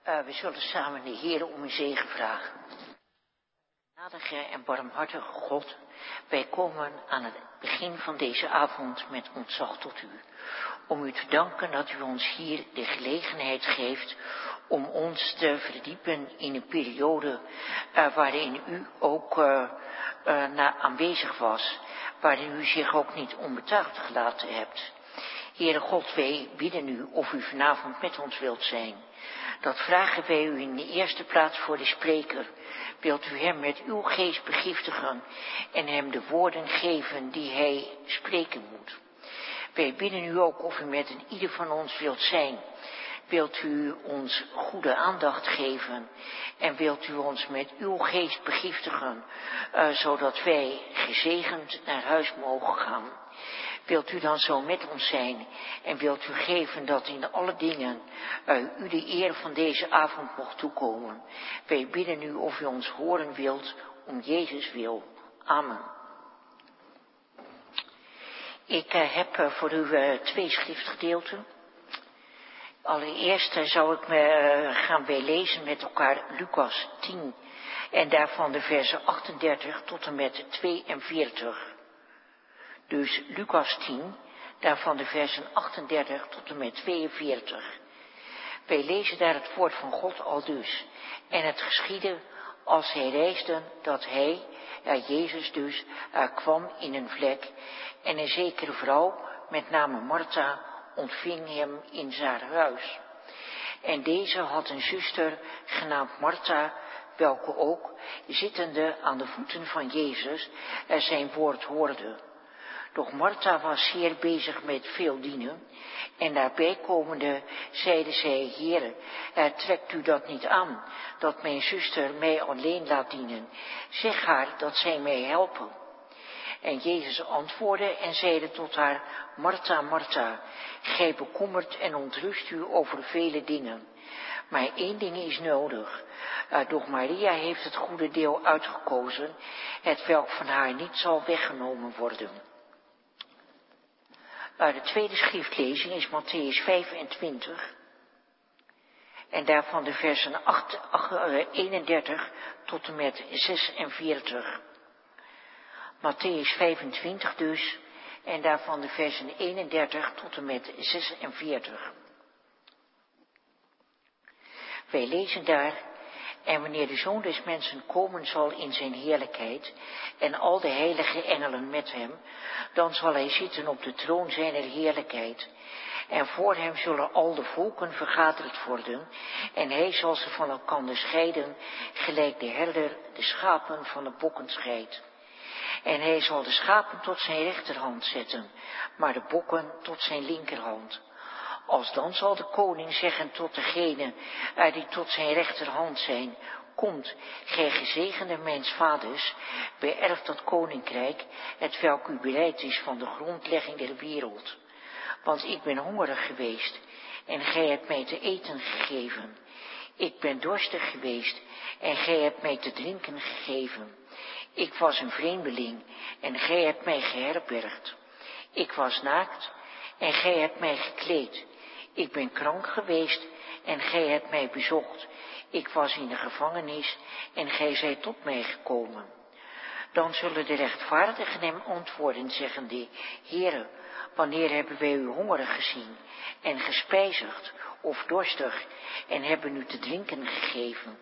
We zullen samen de Heer om uw zegen vragen. Genadige en barmhartige God, wij komen aan het begin van deze avond met ontzag tot u. Om u te danken dat u ons hier de gelegenheid geeft om ons te verdiepen in een periode waarin u ook aanwezig was. Waarin u zich ook niet onbetuigd gelaten hebt. Heere God, wij bidden u of u vanavond met ons wilt zijn. Dat vragen wij u in de eerste plaats voor de spreker. Wilt u hem met uw geest begiftigen en hem de woorden geven die hij spreken moet. Wij bidden u ook of u met een ieder van ons wilt zijn. Wilt u ons goede aandacht geven en wilt u ons met uw geest begiftigen, zodat wij gezegend naar huis mogen gaan. Wilt u dan zo met ons zijn en wilt u geven dat in alle dingen u de eer van deze avond mocht toekomen. Wij bidden u of u ons horen wilt om Jezus wil. Amen. Ik heb voor u 2 schriftgedeelten. Allereerst zou ik gaan lezen met elkaar Lucas 10 en daarvan de versen 38 tot en met 42. Dus Lucas 10, daarvan de versen 38 tot en met 42. Wij lezen daar het woord van God aldus. En het geschiedde als hij reisde dat hij, Jezus dus, kwam in een vlek. En een zekere vrouw, met name Martha, ontving hem in haar huis. En deze had een zuster genaamd Martha, welke ook, zittende aan de voeten van Jezus, zijn woord hoorde. Doch Martha was zeer bezig met veel dienen, en daarbij komende zeide zij, Heere, trekt u dat niet aan, dat mijn zuster mij alleen laat dienen? Zeg haar dat zij mij helpen. En Jezus antwoordde en zeide tot haar, Martha, Martha, gij bekommert en ontrust u over vele dingen. Maar 1 ding is nodig. Doch Maria heeft het goede deel uitgekozen, hetwelk van haar niet zal weggenomen worden. De tweede schriftlezing is Mattheüs 25. En daarvan de versen 31 tot en met 46. Mattheüs 25 dus, en daarvan de versen 31 tot en met 46. Wij lezen daar, en wanneer de Zoon des Mensen komen zal in zijn heerlijkheid, en al de heilige engelen met hem, dan zal hij zitten op de troon zijner heerlijkheid. En voor hem zullen al de volken vergaderd worden, en hij zal ze van elkander scheiden, gelijk de herder de schapen van de bokken scheidt. En hij zal de schapen tot zijn rechterhand zetten, maar de bokken tot zijn linkerhand. Alsdan zal de koning zeggen tot degene die tot zijn rechterhand zijn, komt, gij gezegende mijns vaders, beërft dat koninkrijk, hetwelk u bereid is van de grondlegging der wereld. Want ik ben hongerig geweest, en gij hebt mij te eten gegeven. Ik ben dorstig geweest, en gij hebt mij te drinken gegeven. Ik was een vreemdeling, en gij hebt mij geherbergd. Ik was naakt, en gij hebt mij gekleed. Ik ben krank geweest, en gij hebt mij bezocht. Ik was in de gevangenis, en gij zijt tot mij gekomen. Dan zullen de rechtvaardigen hem antwoorden, zeggende, Heere, wanneer hebben wij u hongerig gezien, en gespijzigd, of dorstig, en hebben u te drinken gegeven?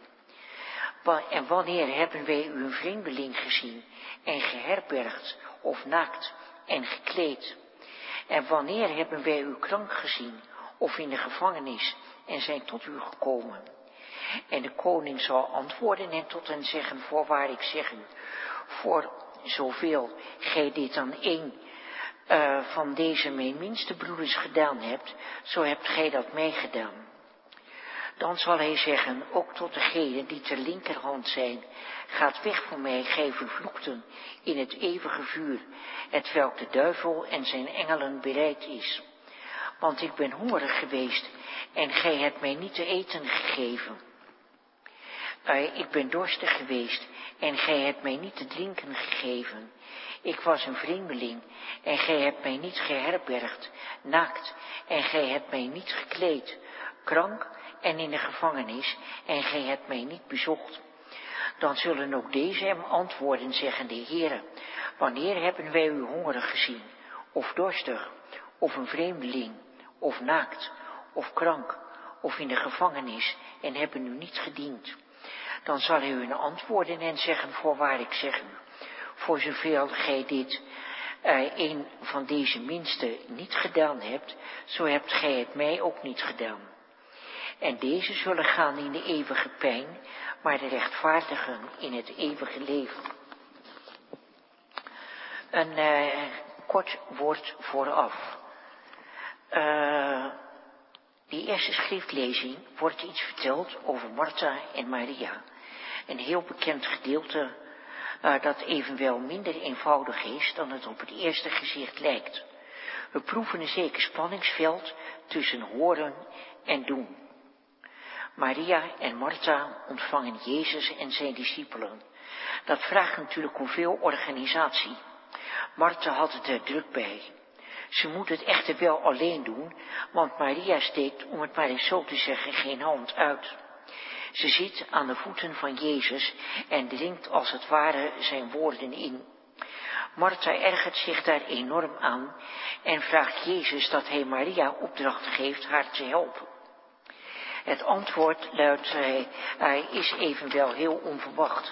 En wanneer hebben wij u een vreemdeling gezien, en geherbergd, of naakt, en gekleed? En wanneer hebben wij u krank gezien, of in de gevangenis, en zijn tot u gekomen? En de koning zal antwoorden en tot hen zeggen, voorwaar ik zeg u, voor zoveel gij dit aan een van deze mijn minste broeders gedaan hebt, zo hebt gij dat mij gedaan. Dan zal hij zeggen, ook tot degenen die ter linkerhand zijn, gaat weg van mij, gij vervloekten, in het eeuwige vuur, hetwelk de duivel en zijn engelen bereid is. Want ik ben hongerig geweest, en gij hebt mij niet te eten gegeven. Ik ben dorstig geweest, en gij hebt mij niet te drinken gegeven. Ik was een vreemdeling, en gij hebt mij niet geherbergd, naakt, en gij hebt mij niet gekleed, krank, en in de gevangenis, en gij hebt mij niet bezocht. Dan zullen ook deze hem antwoorden, zeggen de Heere, wanneer hebben wij u hongerig gezien, of dorstig, of een vreemdeling, of naakt, of krank, of in de gevangenis, en hebben u niet gediend? Dan zal hij hun antwoorden en zeggen, voorwaar ik zeg u, voor zoveel gij dit een van deze minste niet gedaan hebt, zo hebt gij het mij ook niet gedaan. En deze zullen gaan in de eeuwige pijn, maar de rechtvaardigen in het eeuwige leven. Een kort woord vooraf. Die eerste schriftlezing wordt iets verteld over Martha en Maria. Een heel bekend gedeelte dat evenwel minder eenvoudig is dan het op het eerste gezicht lijkt. We proeven een zeker spanningsveld tussen horen en doen. Maria en Martha ontvangen Jezus en zijn discipelen. Dat vraagt natuurlijk om veel organisatie. Martha had het er druk bij. Ze moet het echter wel alleen doen, want Maria steekt, om het maar eens zo te zeggen, geen hand uit. Ze zit aan de voeten van Jezus en dringt als het ware zijn woorden in. Martha ergert zich daar enorm aan en vraagt Jezus dat hij Maria opdracht geeft haar te helpen. Het antwoord luidt, hij is evenwel heel onverwacht.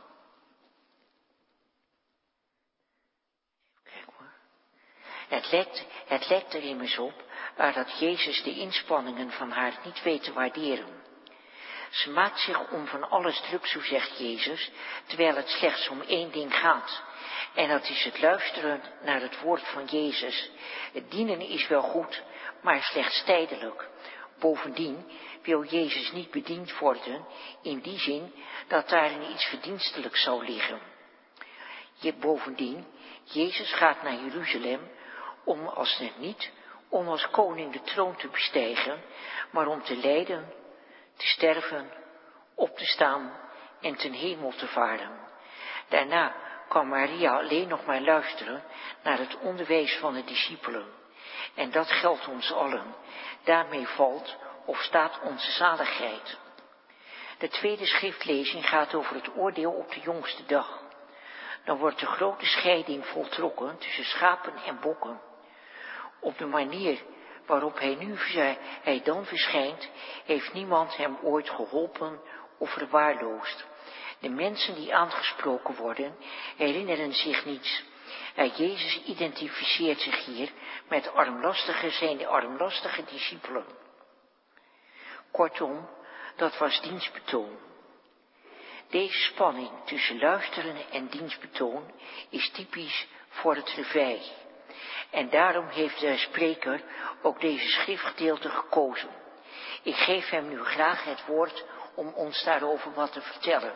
Het lijkt er immers op dat Jezus de inspanningen van haar niet weet te waarderen. Ze maakt zich om van alles druk, zo zegt Jezus, terwijl het slechts om één ding gaat. En dat is het luisteren naar het woord van Jezus. Het dienen is wel goed, maar slechts tijdelijk. Bovendien wil Jezus niet bediend worden, in die zin dat daarin iets verdienstelijks zou liggen. Bovendien, Jezus gaat naar Jeruzalem om als koning de troon te bestijgen, maar om te lijden, te sterven, op te staan en ten hemel te varen. Daarna kan Maria alleen nog maar luisteren naar het onderwijs van de discipelen. En dat geldt ons allen. Daarmee valt of staat onze zaligheid. De tweede schriftlezing gaat over het oordeel op de jongste dag. Dan wordt de grote scheiding voltrokken tussen schapen en bokken. Op de manier waarop hij dan verschijnt, heeft niemand hem ooit geholpen of verwaarloosd. De mensen die aangesproken worden, herinneren zich niets. Jezus identificeert zich hier met zijn de armlastige discipelen. Kortom, dat was dienstbetoon. Deze spanning tussen luisteren en dienstbetoon is typisch voor het reveil. En daarom heeft de spreker ook deze schriftgedeelte gekozen. Ik geef hem nu graag het woord om ons daarover wat te vertellen.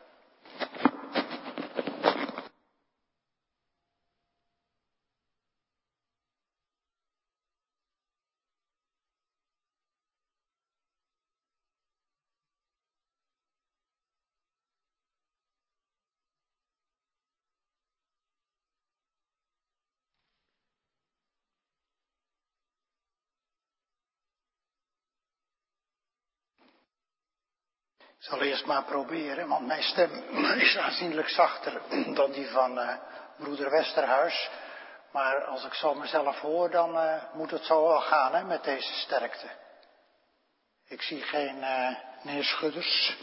Ik zal eerst maar proberen, want mijn stem is aanzienlijk zachter dan die van broeder Westerhuis. Maar als ik zo mezelf hoor, dan moet het zo wel gaan, hè, met deze sterkte. Ik zie geen neerschudders.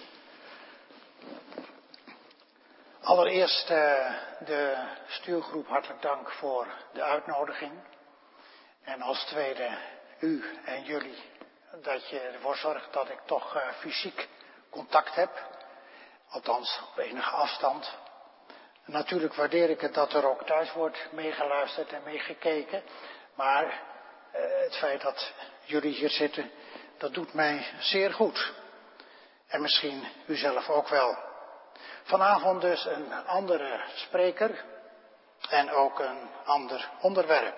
Allereerst de stuurgroep hartelijk dank voor de uitnodiging. En als tweede u en jullie, dat je ervoor zorgt dat ik toch fysiek contact heb, althans op enige afstand. Natuurlijk waardeer ik het dat er ook thuis wordt meegeluisterd en meegekeken, maar het feit dat jullie hier zitten, dat doet mij zeer goed. En misschien u zelf ook wel. Vanavond dus een andere spreker en ook een ander onderwerp.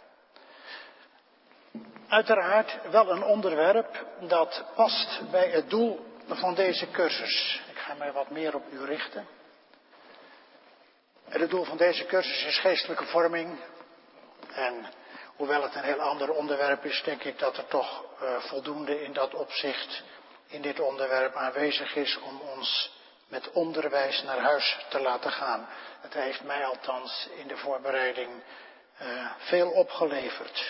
Uiteraard wel een onderwerp dat past bij het doel van deze cursus. Ik ga mij wat meer op u richten. En het doel van deze cursus is geestelijke vorming. En hoewel het een heel ander onderwerp is, denk ik dat er toch voldoende in dat opzicht in dit onderwerp aanwezig is om ons met onderwijs naar huis te laten gaan. Het heeft mij althans in de voorbereiding veel opgeleverd.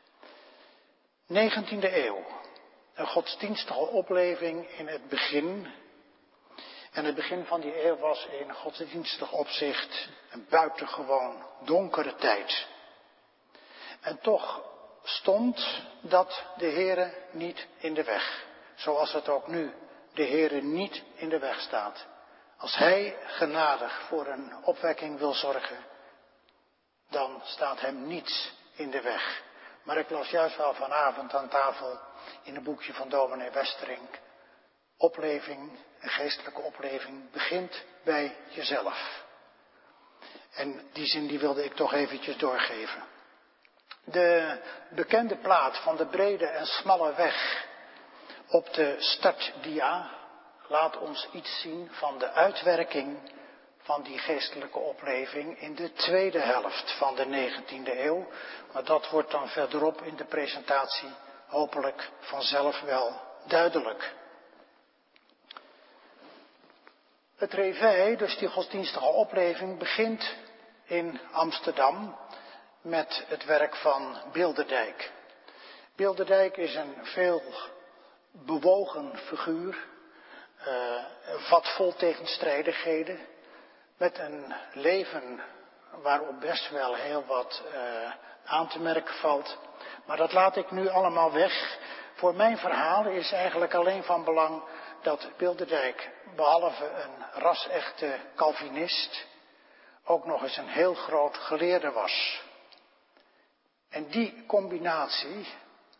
19e eeuw. Een godsdienstige opleving in het begin. En het begin van die eeuw was in godsdienstig opzicht een buitengewoon donkere tijd. En toch stond dat de Heere niet in de weg. Zoals het ook nu de Heere niet in de weg staat. Als Hij genadig voor een opwekking wil zorgen, dan staat hem niets in de weg. Maar ik las juist wel vanavond aan tafel in een boekje van dominee Westerink. Opleving, een geestelijke opleving, begint bij jezelf. En die zin die wilde ik toch eventjes doorgeven. De bekende plaat van de brede en smalle weg op de startdia laat ons iets zien van de uitwerking van die geestelijke opleving in de tweede helft van de 19e eeuw. Maar dat wordt dan verderop in de presentatie hopelijk vanzelf wel duidelijk. Het réveil, dus die godsdienstige opleving, begint in Amsterdam met het werk van Bilderdijk. Bilderdijk is een veel bewogen figuur, vat vol tegenstrijdigheden, met een leven waarop best wel heel wat aan te merken valt. Maar dat laat ik nu allemaal weg. Voor mijn verhaal is eigenlijk alleen van belang dat Bilderdijk, behalve een ras-echte Calvinist, ook nog eens een heel groot geleerde was. En die combinatie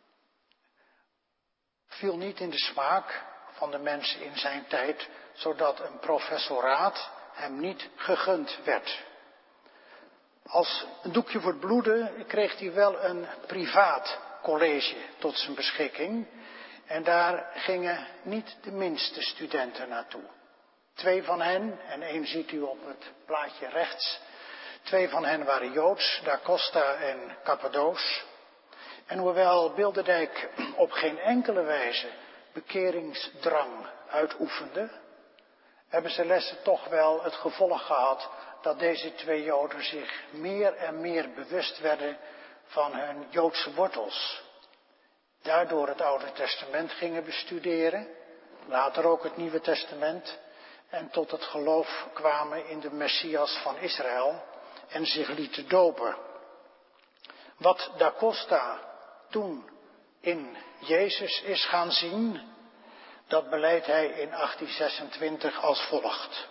viel niet in de smaak van de mensen in zijn tijd, zodat een professoraat hem niet gegund werd. Als een doekje voor het bloeden kreeg hij wel een privaat college tot zijn beschikking. En daar gingen niet de minste studenten naartoe. 2 van hen, en 1 ziet u op het plaatje rechts. 2 van hen waren Joods, Da Costa en Cappadoos. En hoewel Bilderdijk op geen enkele wijze bekeringsdrang uitoefende, hebben zijn lessen toch wel het gevolg gehad dat deze 2 Joden zich meer en meer bewust werden van hun Joodse wortels. Daardoor het Oude Testament gingen bestuderen, later ook het Nieuwe Testament, en tot het geloof kwamen in de Messias van Israël en zich lieten dopen. Wat Da Costa toen in Jezus is gaan zien, dat beleidt hij in 1826 als volgt.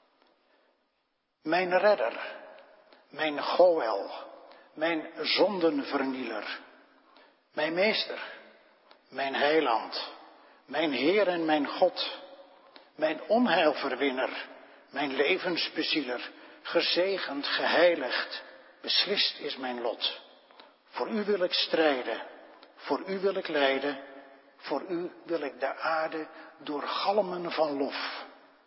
Mijn redder, mijn Goël, mijn zondenvernieler, mijn meester, mijn heiland, mijn Heer en mijn God, mijn onheilverwinner, mijn levensbezieler, gezegend, geheiligd, beslist is mijn lot. Voor u wil ik strijden, voor u wil ik lijden, voor u wil ik de aarde doorgalmen van lof.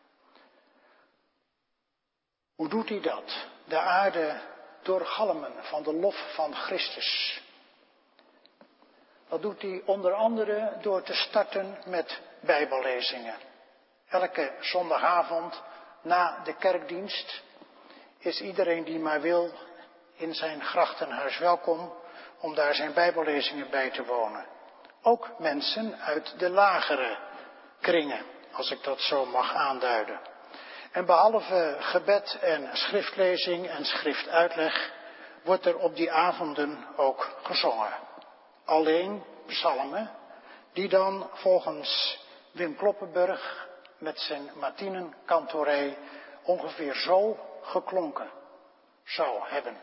Hoe doet hij dat? De aarde doorgalmen van de lof van Christus. Dat doet hij onder andere door te starten met bijbellezingen. Elke zondagavond na de kerkdienst is iedereen die maar wil in zijn grachtenhuis welkom om daar zijn bijbellezingen bij te wonen. Ook mensen uit de lagere kringen, als ik dat zo mag aanduiden. En behalve gebed en schriftlezing en schriftuitleg wordt er op die avonden ook gezongen. Alleen psalmen, die dan volgens Wim Kloppenburg met zijn Martinenkantorij ongeveer zo geklonken zou hebben.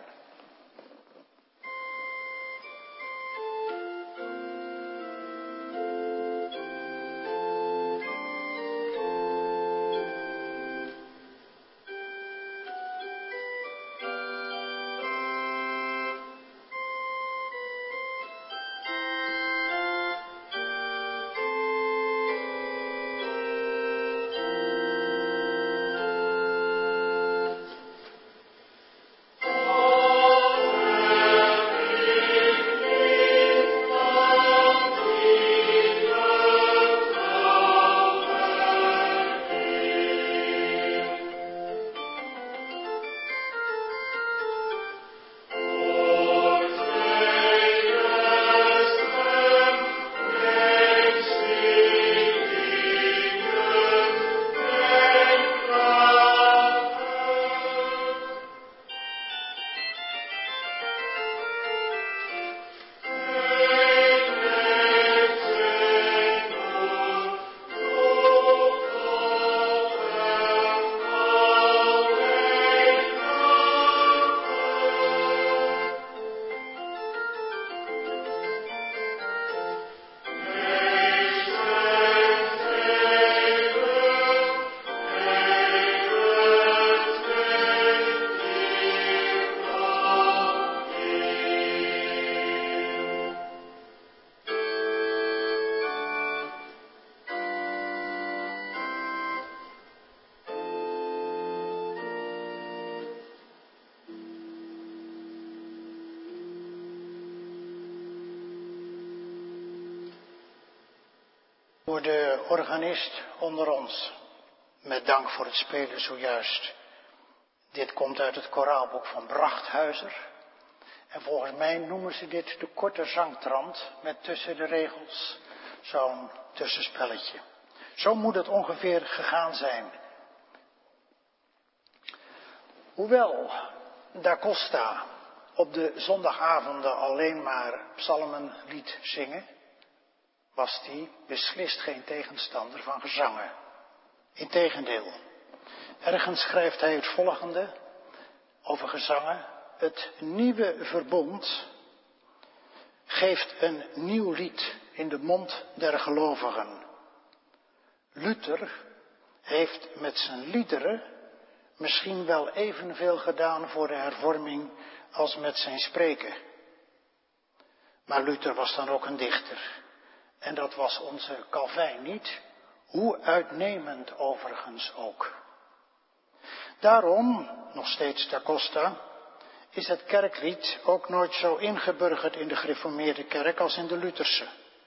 Oh Voor de organist onder ons, met dank voor het spelen zojuist. Dit komt uit het koraalboek van Brachthuizer. En volgens mij noemen ze dit de korte zangtrant met tussen de regels zo'n tussenspelletje. Zo moet het ongeveer gegaan zijn. Hoewel Da Costa op de zondagavonden alleen maar psalmen liet zingen, was hij beslist geen tegenstander van gezangen. Integendeel, ergens schrijft hij het volgende over gezangen. Het nieuwe verbond geeft een nieuw lied in de mond der gelovigen. Luther heeft met zijn liederen misschien wel evenveel gedaan voor de hervorming als met zijn spreken. Maar Luther was dan ook een dichter. En dat was onze Calvijn niet, hoe uitnemend overigens ook. Daarom, nog steeds Da Costa, is het kerklied ook nooit zo ingeburgerd in de gereformeerde kerk als in de Lutherse.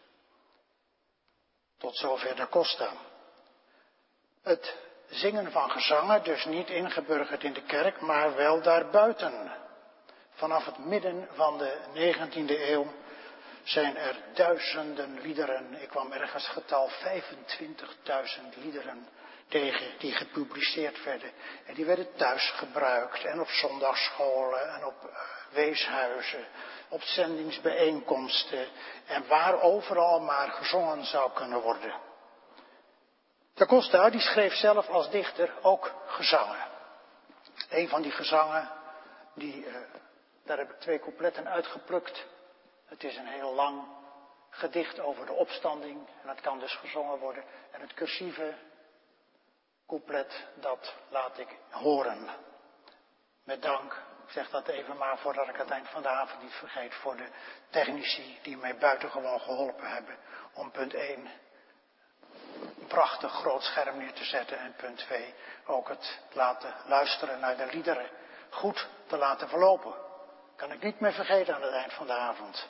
Tot zover Da Costa. Het zingen van gezangen dus niet ingeburgerd in de kerk, maar wel daarbuiten. Vanaf het midden van de 19e eeuw zijn er duizenden liederen, ik kwam ergens getal 25.000 liederen tegen die gepubliceerd werden. En die werden thuis gebruikt en op zondagsscholen en op weeshuizen, op zendingsbijeenkomsten en waar overal maar gezongen zou kunnen worden. Da Costa die schreef zelf als dichter ook gezangen. Een van die gezangen, daar heb ik 2 coupletten uitgeplukt. Het is een heel lang gedicht over de opstanding en dat kan dus gezongen worden. En het cursieve couplet, dat laat ik horen. Met dank, ik zeg dat even maar voordat ik het eind van de avond niet vergeet, voor de technici die mij buitengewoon geholpen hebben om punt 1 een prachtig groot scherm neer te zetten en punt 2 ook het laten luisteren naar de liederen goed te laten verlopen. Kan ik niet meer vergeten aan het eind van de avond.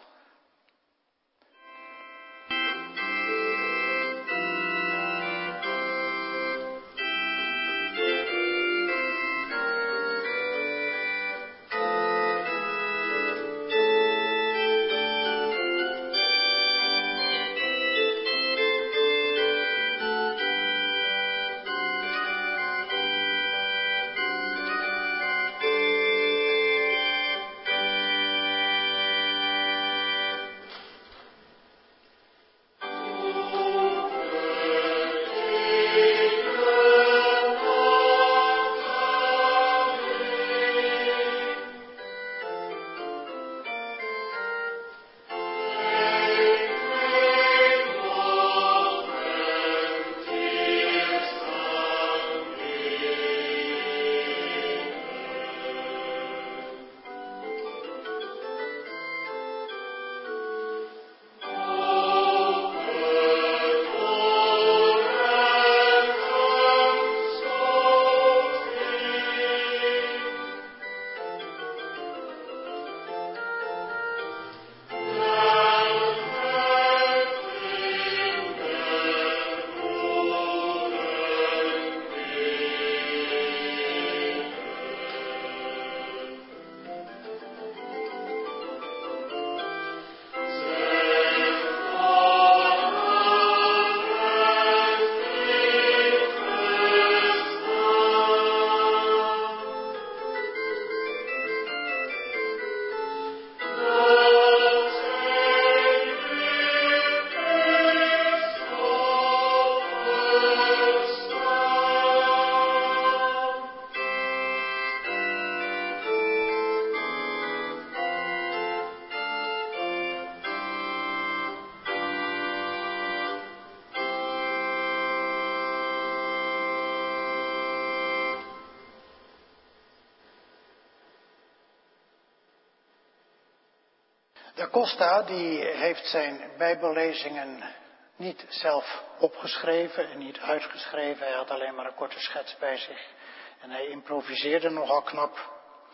Da Costa die heeft zijn bijbellezingen niet zelf opgeschreven en niet uitgeschreven. Hij had alleen maar een korte schets bij zich. En hij improviseerde nogal knap.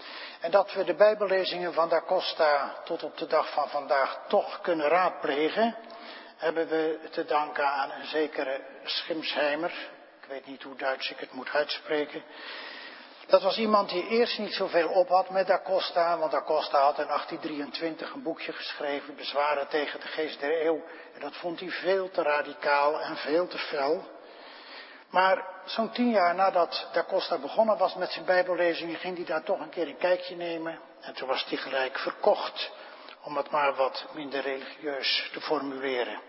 En dat we de bijbellezingen van Da Costa tot op de dag van vandaag toch kunnen raadplegen. hebben we te danken aan een zekere Schimsheimer. Ik weet niet hoe Duits ik het moet uitspreken. Dat was iemand die eerst niet zoveel op had met Da Costa, want Da Costa had in 1823 een boekje geschreven, Bezwaren tegen de geest der eeuw. En dat vond hij veel te radicaal en veel te fel. Maar zo'n 10 jaar nadat Da Costa begonnen was met zijn bijbellezingen, ging hij daar toch een keer een kijkje nemen. En toen was hij gelijk verkocht, om het maar wat minder religieus te formuleren.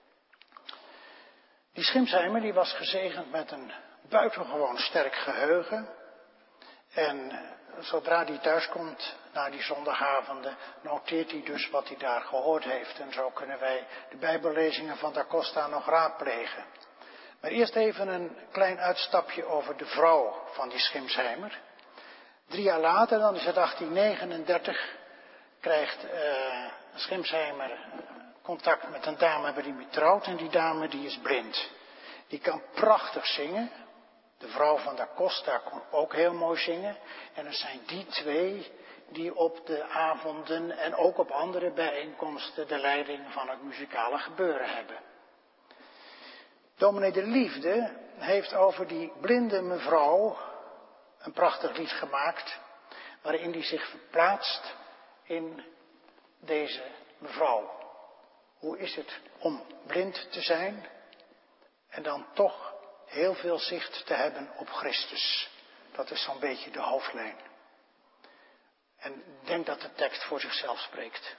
Die Schimsheimer die was gezegend met een buitengewoon sterk geheugen. En zodra hij thuis komt na die zondagavonden, noteert hij dus wat hij daar gehoord heeft. En zo kunnen wij de bijbellezingen van Da Costa nog raadplegen. Maar eerst even een klein uitstapje over de vrouw van die Schimsheimer. 3 jaar later, dan is het 1839, krijgt Schimsheimer contact met een dame waar hij mee trouwt. En die dame die is blind. Die kan prachtig zingen. De vrouw van Da Costa kon ook heel mooi zingen. En het zijn die 2 die op de avonden en ook op andere bijeenkomsten de leiding van het muzikale gebeuren hebben. Dominee de Liefde heeft over die blinde mevrouw een prachtig lied gemaakt, waarin hij zich verplaatst in deze mevrouw. Hoe is het om blind te zijn en dan toch heel veel zicht te hebben op Christus? Dat is zo'n beetje de hoofdlijn. En ik denk dat de tekst voor zichzelf spreekt.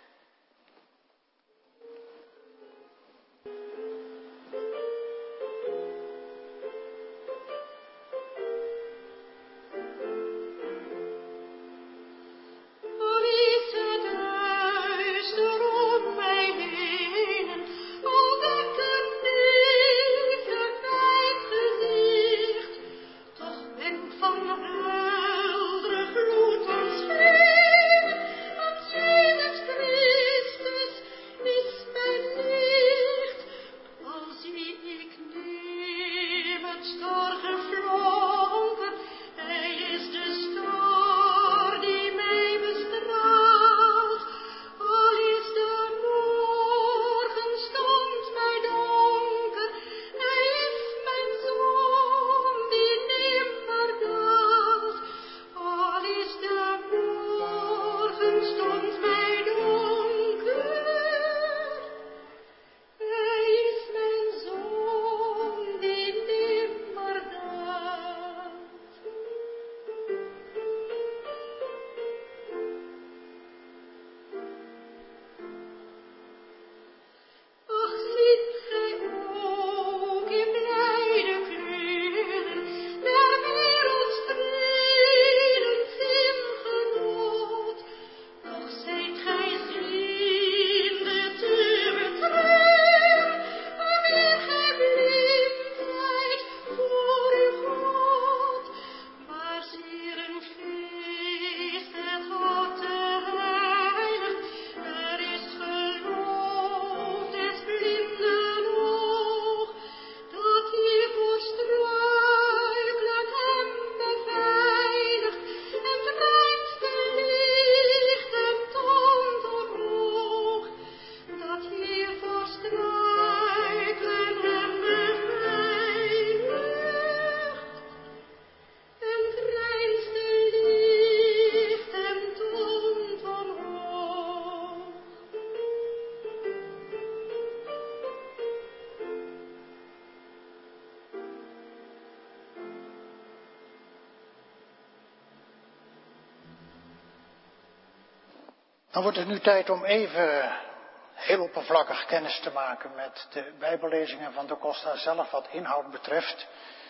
Dan wordt het nu tijd om even heel oppervlakkig kennis te maken met de bijbellezingen van Da Costa zelf wat inhoud betreft.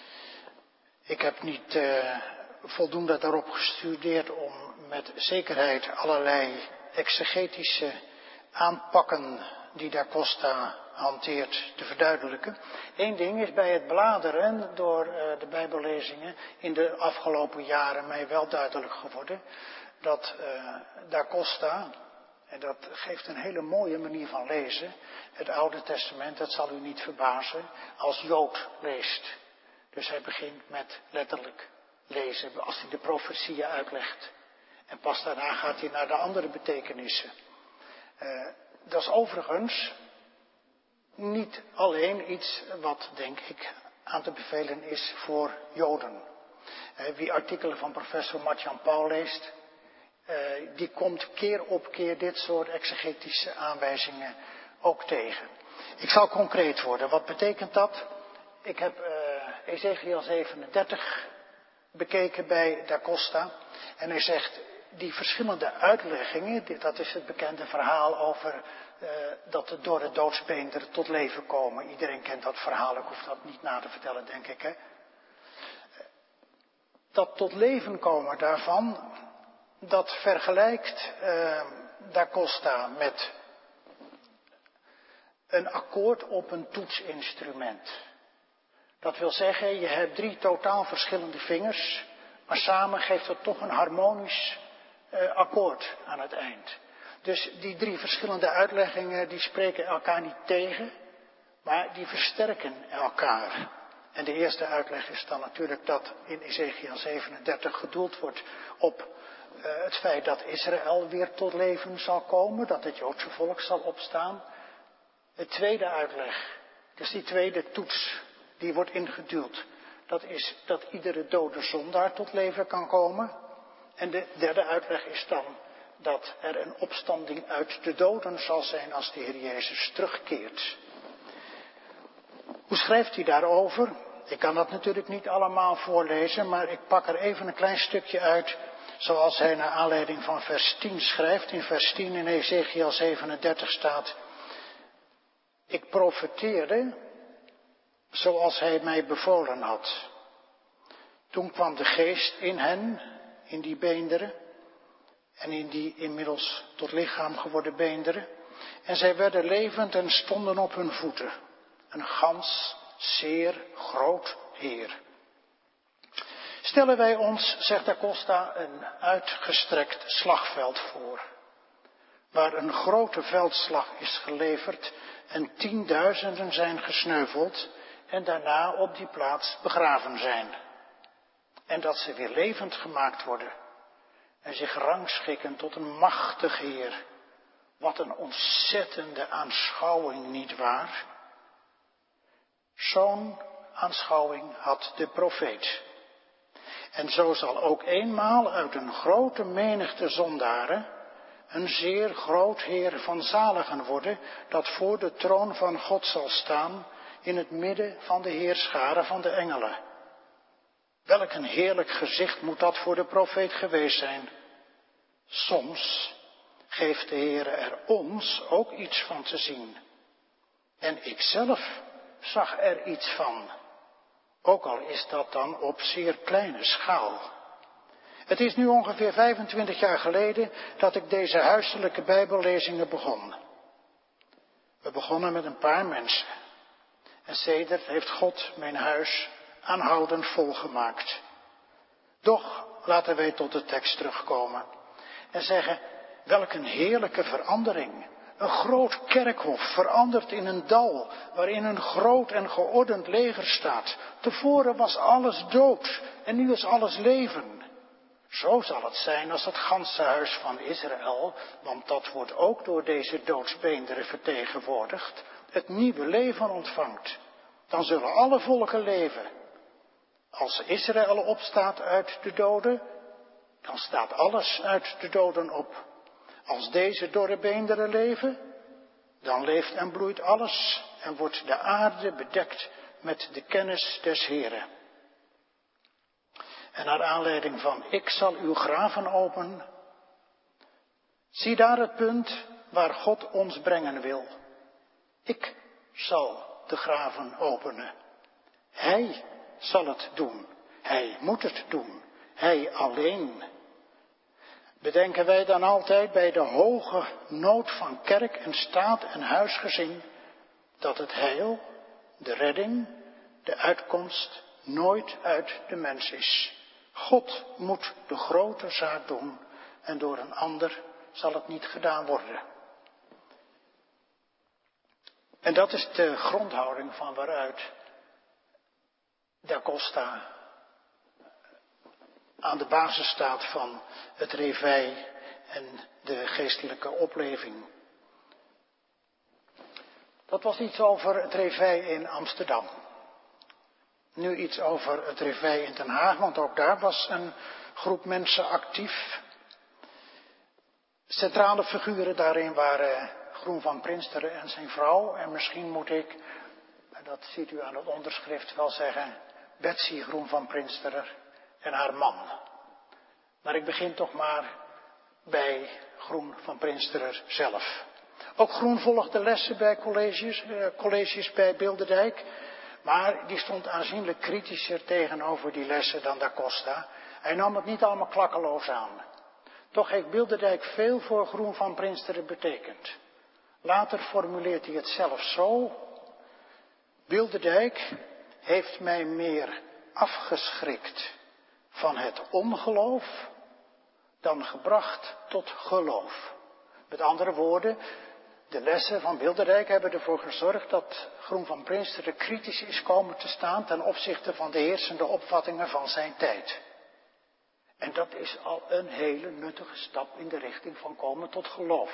Ik heb niet voldoende daarop gestudeerd om met zekerheid allerlei exegetische aanpakken die Da Costa hanteert te verduidelijken. Eén ding is bij het bladeren door de bijbellezingen in de afgelopen jaren mij wel duidelijk geworden. Dat Da Costa, en dat geeft een hele mooie manier van lezen, het Oude Testament, dat zal u niet verbazen, als Jood leest. Dus hij begint met letterlijk lezen als hij de profetieën uitlegt. En pas daarna gaat hij naar de andere betekenissen. Dat is overigens niet alleen iets wat, denk ik, aan te bevelen is voor Joden. Wie artikelen van professor Martjan Paul leest, die komt keer op keer dit soort exegetische aanwijzingen ook tegen. Ik zal concreet worden. Wat betekent dat? Ik heb Ezekiel 37 bekeken bij Da Costa. En hij zegt, die verschillende uitleggingen, dat is het bekende verhaal over dat de dorre doodsbeenderen tot leven komen. Iedereen kent dat verhaal, ik hoef dat niet na te vertellen, denk ik. Hè? Dat tot leven komen daarvan, dat vergelijkt Da Costa met een akkoord op een toetsinstrument. Dat wil zeggen, je hebt 3 totaal verschillende vingers, maar samen geeft het toch een harmonisch akkoord aan het eind. Dus die 3 verschillende uitleggingen, die spreken elkaar niet tegen, maar die versterken elkaar. En de eerste uitleg is dan natuurlijk dat in Ezekiel 37 gedoeld wordt op het feit dat Israël weer tot leven zal komen, dat het Joodse volk zal opstaan. De tweede uitleg, dus die tweede toets, die wordt ingeduwd. Dat is dat iedere dode zondaar tot leven kan komen. En de derde uitleg is dan dat er een opstanding uit de doden zal zijn als de Heer Jezus terugkeert. Hoe schrijft hij daarover? Ik kan dat natuurlijk niet allemaal voorlezen, maar ik pak er even een klein stukje uit, zoals hij naar aanleiding van vers 10 schrijft. In vers 10 in Ezekiel 37 staat: ik profeteerde zoals hij mij bevolen had. Toen kwam de geest in hen, in die beenderen, en in die inmiddels tot lichaam geworden beenderen. En zij werden levend en stonden op hun voeten. Een gans zeer groot Heer. Stellen wij ons, zegt Da Costa, een uitgestrekt slagveld voor. Waar een grote veldslag is geleverd en 10.000 zijn gesneuveld en daarna op die plaats begraven zijn. En dat ze weer levend gemaakt worden en zich rangschikken tot een machtig Heer. Wat een ontzettende aanschouwing, nietwaar? Zo'n aanschouwing had de profeet. En zo zal ook eenmaal uit een grote menigte zondaren een zeer groot Heer van zaligen worden, dat voor de troon van God zal staan in het midden van de heerscharen van de engelen. Welk een heerlijk gezicht moet dat voor de profeet geweest zijn. Soms geeft de Heer er ons ook iets van te zien. En ikzelf zag er iets van. Ook al is dat dan op zeer kleine schaal. Het is nu ongeveer 25 jaar geleden dat ik deze huiselijke bijbellezingen begon. We begonnen met een paar mensen. En sedert heeft God mijn huis aanhoudend volgemaakt. Doch laten wij tot de tekst terugkomen en zeggen, welk een heerlijke verandering. Een groot kerkhof verandert in een dal, waarin een groot en geordend leger staat. Tevoren was alles dood en nu is alles leven. Zo zal het zijn als het ganse huis van Israël, want dat wordt ook door deze doodsbeenderen vertegenwoordigd, het nieuwe leven ontvangt. Dan zullen alle volken leven. Als Israël opstaat uit de doden, dan staat alles uit de doden op. Als deze dorre beenderen leven, dan leeft en bloeit alles en wordt de aarde bedekt met de kennis des Heren. En naar aanleiding van ik zal uw graven openen, zie daar het punt waar God ons brengen wil. Ik zal de graven openen. Hij zal het doen. Hij moet het doen. Hij alleen. Bedenken wij dan altijd bij de hoge nood van kerk en staat en huisgezin, dat het heil, de redding, de uitkomst nooit uit de mens is. God moet de grote zaak doen en door een ander zal het niet gedaan worden. En dat is de grondhouding van waaruit Da Costa aan de basis staat van het réveil en de geestelijke opleving. Dat was iets over het Réveil in Amsterdam. Nu iets over het Réveil in Den Haag, want ook daar was een groep mensen actief. Centrale figuren daarin waren Groen van Prinsteren en zijn vrouw. En misschien moet ik, dat ziet u aan het onderschrift, wel zeggen, Betsy Groen van Prinsteren en haar man. Maar ik begin toch maar bij Groen van Prinsteren zelf. Ook Groen volgde lessen bij colleges bij Bilderdijk. Maar die stond aanzienlijk kritischer tegenover die lessen dan Da Costa. Hij nam het niet allemaal klakkeloos aan. Toch heeft Bilderdijk veel voor Groen van Prinsteren betekend. Later formuleert hij het zelf zo. Bilderdijk heeft mij meer afgeschrikt van het ongeloof dan gebracht tot geloof. Met andere woorden, de lessen van Bilderdijk hebben ervoor gezorgd dat Groen van Prinsteren kritisch is komen te staan ten opzichte van de heersende opvattingen van zijn tijd. En dat is al een hele nuttige stap in de richting van komen tot geloof.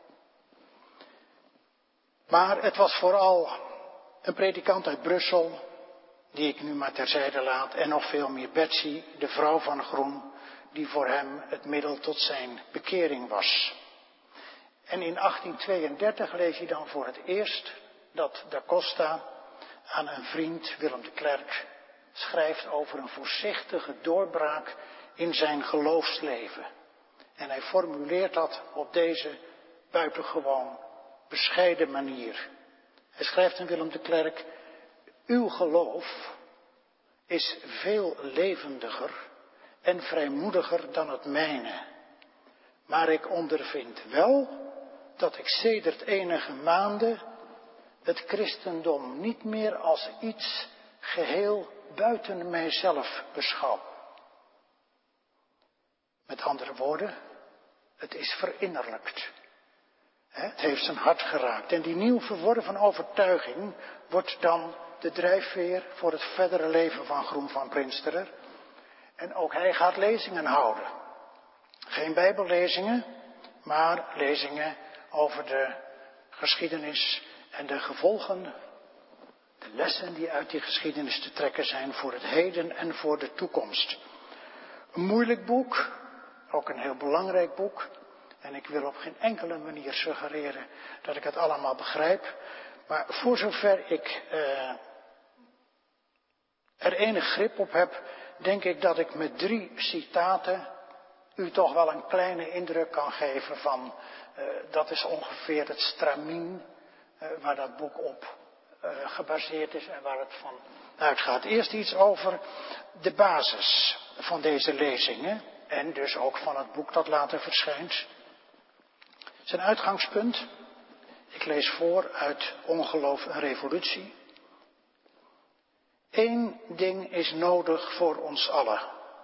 Maar het was vooral een predikant uit Brussel, die ik nu maar terzijde laat, en nog veel meer Betsy, de vrouw van Groen, die voor hem het middel tot zijn bekering was. En in 1832 lees je dan voor het eerst dat Da Costa aan een vriend, Willem de Klerk, schrijft over een voorzichtige doorbraak in zijn geloofsleven. En hij formuleert dat op deze buitengewoon bescheiden manier. Hij schrijft aan Willem de Klerk: uw geloof is veel levendiger en vrijmoediger dan het mijne. Maar ik ondervind wel dat ik sedert enige maanden het christendom niet meer als iets geheel buiten mijzelf beschouw. Met andere woorden, het is verinnerlijkt. Het heeft zijn hart geraakt. En die nieuw verworven overtuiging wordt dan de drijfveer voor het verdere leven van Groen van Prinsteren. En ook hij gaat lezingen houden. Geen bijbellezingen, maar lezingen over de geschiedenis en de gevolgen, de lessen die uit die geschiedenis te trekken zijn voor het heden en voor de toekomst. Een moeilijk boek, ook een heel belangrijk boek. En ik wil op geen enkele manier suggereren dat ik het allemaal begrijp. Maar voor zover ik er enig grip op heb, denk ik dat ik met 3 citaten u toch wel een kleine indruk kan geven van, dat is ongeveer het stramien waar dat boek op gebaseerd is en waar het van uitgaat. Eerst iets over de basis van deze lezingen en dus ook van het boek dat later verschijnt. Zijn uitgangspunt, ik lees voor uit Ongeloof en Revolutie. 1 ding is nodig voor ons allen.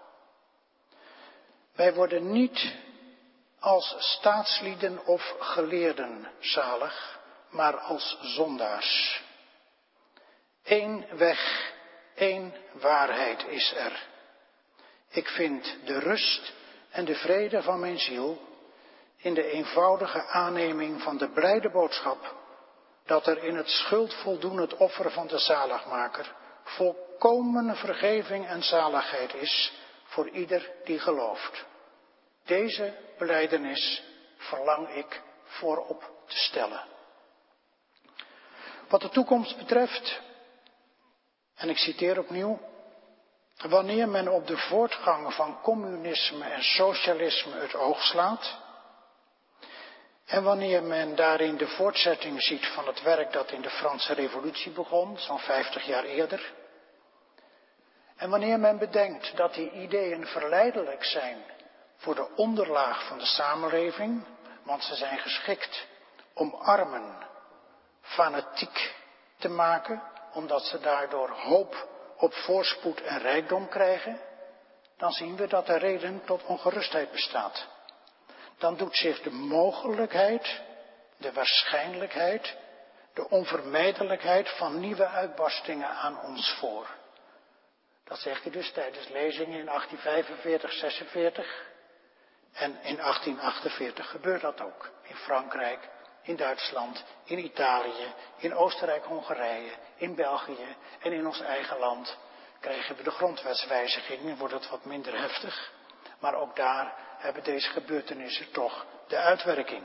Wij worden niet als staatslieden of geleerden zalig, maar als zondaars. 1 weg, 1 waarheid is er. Ik vind de rust en de vrede van mijn ziel in de eenvoudige aanneming van de blijde boodschap dat er in het schuldvoldoenend offer van de zaligmaker volkomen vergeving en zaligheid is voor ieder die gelooft. Deze belijdenis verlang ik voorop te stellen. Wat de toekomst betreft, en ik citeer opnieuw, wanneer men op de voortgang van communisme en socialisme het oog slaat, en wanneer men daarin de voortzetting ziet van het werk dat in de Franse Revolutie begon, zo'n 50 jaar eerder, en wanneer men bedenkt dat die ideeën verleidelijk zijn voor de onderlaag van de samenleving, want ze zijn geschikt om armen fanatiek te maken, omdat ze daardoor hoop op voorspoed en rijkdom krijgen, dan zien we dat er reden tot ongerustheid bestaat. Dan doet zich de mogelijkheid, de waarschijnlijkheid, de onvermijdelijkheid van nieuwe uitbarstingen aan ons voor. Dat zegt hij dus tijdens lezingen in 1845, 46 en in 1848 gebeurt dat ook in Frankrijk in Duitsland, in Italië, in Oostenrijk-Hongarije, in België en in ons eigen land krijgen we de grondwetswijziging en wordt het wat minder heftig. Maar ook daar hebben deze gebeurtenissen toch de uitwerking.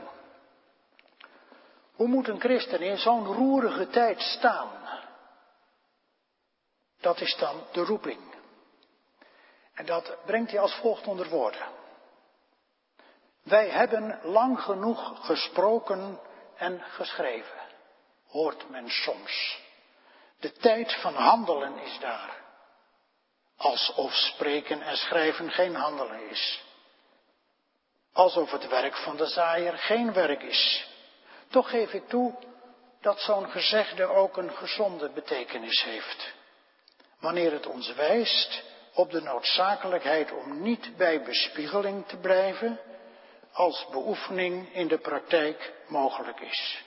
Hoe moet een christen in zo'n roerige tijd staan? Dat is dan de roeping. En dat brengt hij als volgt onder woorden. Wij hebben lang genoeg gesproken en geschreven, hoort men soms. De tijd van handelen is daar. Alsof spreken en schrijven geen handelen is. Alsof het werk van de zaaier geen werk is. Toch geef ik toe dat zo'n gezegde ook een gezonde betekenis heeft. Wanneer het ons wijst op de noodzakelijkheid om niet bij bespiegeling te blijven, als beoefening in de praktijk mogelijk is.